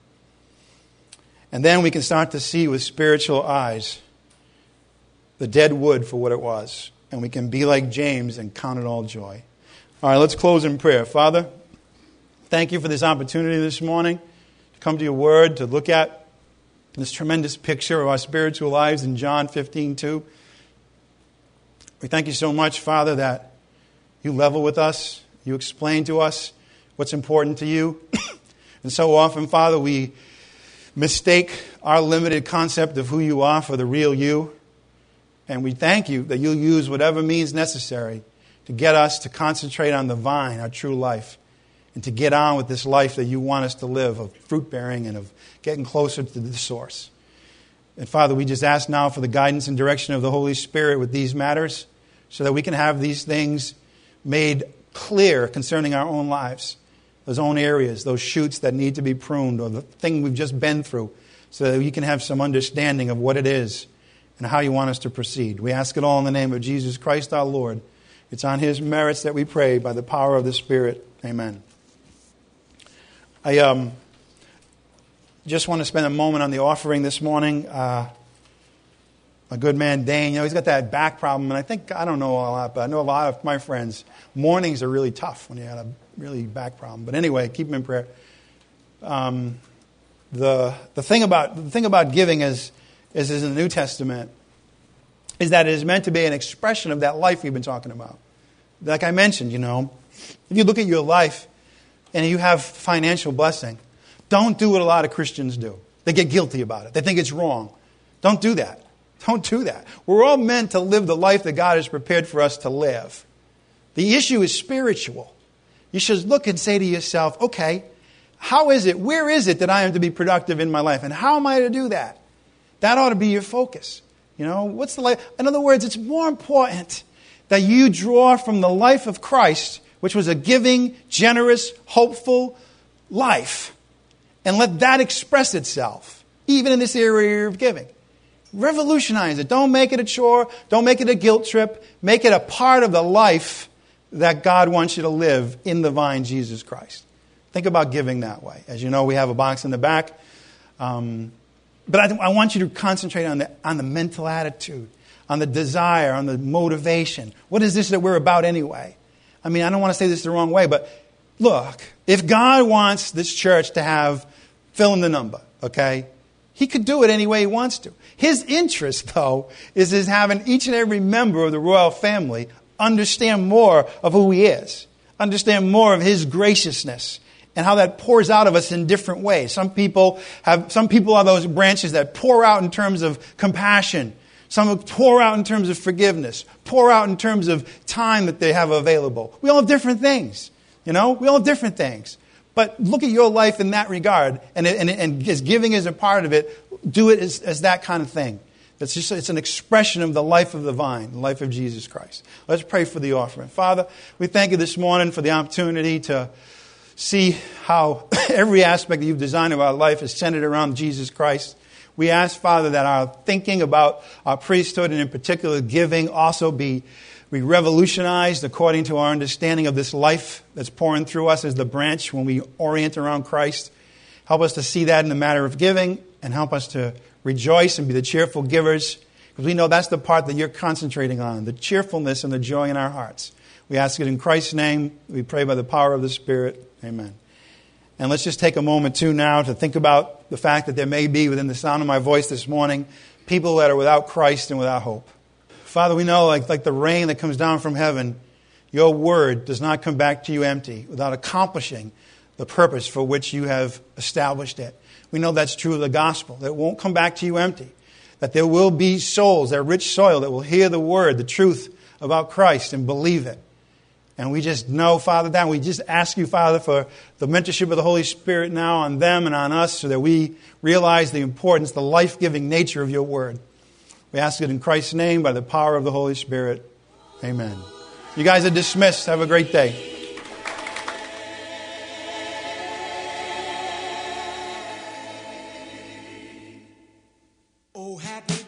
And then we can start to see with spiritual eyes the dead wood for what it was. And we can be like James and count it all joy. All right, let's close in prayer. Father, thank You for this opportunity this morning to come to Your Word, to look at this tremendous picture of our spiritual lives in John 15:2. We thank You so much, Father, that You level with us. You explain to us what's important to You. And so often, Father, we mistake our limited concept of who You are for the real You. And we thank You that You'll use whatever means necessary to get us to concentrate on the vine, our true life, and to get on with this life that You want us to live, of fruit bearing and of getting closer to the source. And Father, we just ask now for the guidance and direction of the Holy Spirit with these matters so that we can have these things made clear concerning our own lives, those own areas, those shoots that need to be pruned, or the thing we've just been through, so that we can have some understanding of what it is and how you want us to proceed. We ask it all in the name of Jesus Christ our Lord. It's on his merits that we pray by the power of the Spirit. Amen. I just want to spend a moment on the offering this morning. My good man Dane, he's got that back problem, and I don't know a lot, but I know a lot of my friends. Mornings are really tough when you have a really back problem. But anyway, keep him in prayer. The thing about giving is in the New Testament is that it is meant to be an expression of that life we've been talking about. Like I mentioned, if you look at your life and you have financial blessing, don't do what a lot of Christians do. They get guilty about it. They think it's wrong. Don't do that. Don't do that. We're all meant to live the life that God has prepared for us to live. The issue is spiritual. You should look and say to yourself, okay, where is it that I am to be productive in my life? And how am I to do that? That ought to be your focus. What's the life? In other words, it's more important that you draw from the life of Christ, which was a giving, generous, hopeful life, and let that express itself, even in this area of giving. Revolutionize it. Don't make it a chore. Don't make it a guilt trip. Make it a part of the life that God wants you to live in the vine, Jesus Christ. Think about giving that way. As you know, we have a box in the back. But I want you to concentrate on the mental attitude, on the desire, on the motivation. What is this that we're about anyway? I don't want to say this the wrong way, but look, if God wants this church to have, fill in the number, okay? He could do it any way he wants to. His interest, though, is having each and every member of the royal family understand more of who he is, understand more of his graciousness, and how that pours out of us in different ways. Some people are those branches that pour out in terms of compassion. Some pour out in terms of forgiveness, pour out in terms of time that they have available. We all have different things, we all have different things. But look at your life in that regard, and as giving is a part of it, do it as that kind of thing. It's an expression of the life of the vine, the life of Jesus Christ. Let's pray for the offering. Father, we thank you this morning for the opportunity to see how every aspect that you've designed of our life is centered around Jesus Christ. We ask, Father, that our thinking about our priesthood, and in particular giving, also be revolutionized according to our understanding of this life that's pouring through us as the branch when we orient around Christ. Help us to see that in the matter of giving, and help us to rejoice and be the cheerful givers, because we know that's the part that you're concentrating on, the cheerfulness and the joy in our hearts. We ask it in Christ's name. We pray by the power of the Spirit. Amen. And let's just take a moment, too, now to think about the fact that there may be, within the sound of my voice this morning, people that are without Christ and without hope. Father, we know, like the rain that comes down from heaven, your word does not come back to you empty without accomplishing the purpose for which you have established it. We know that's true of the gospel, that it won't come back to you empty, that there will be souls, that rich soil, that will hear the word, the truth about Christ, and believe it. And we just know, Father, that we just ask you, Father, for the mentorship of the Holy Spirit now on them and on us, so that we realize the importance, the life-giving nature of your word. We ask it in Christ's name by the power of the Holy Spirit. Amen. You guys are dismissed. Have a great day. Oh, happy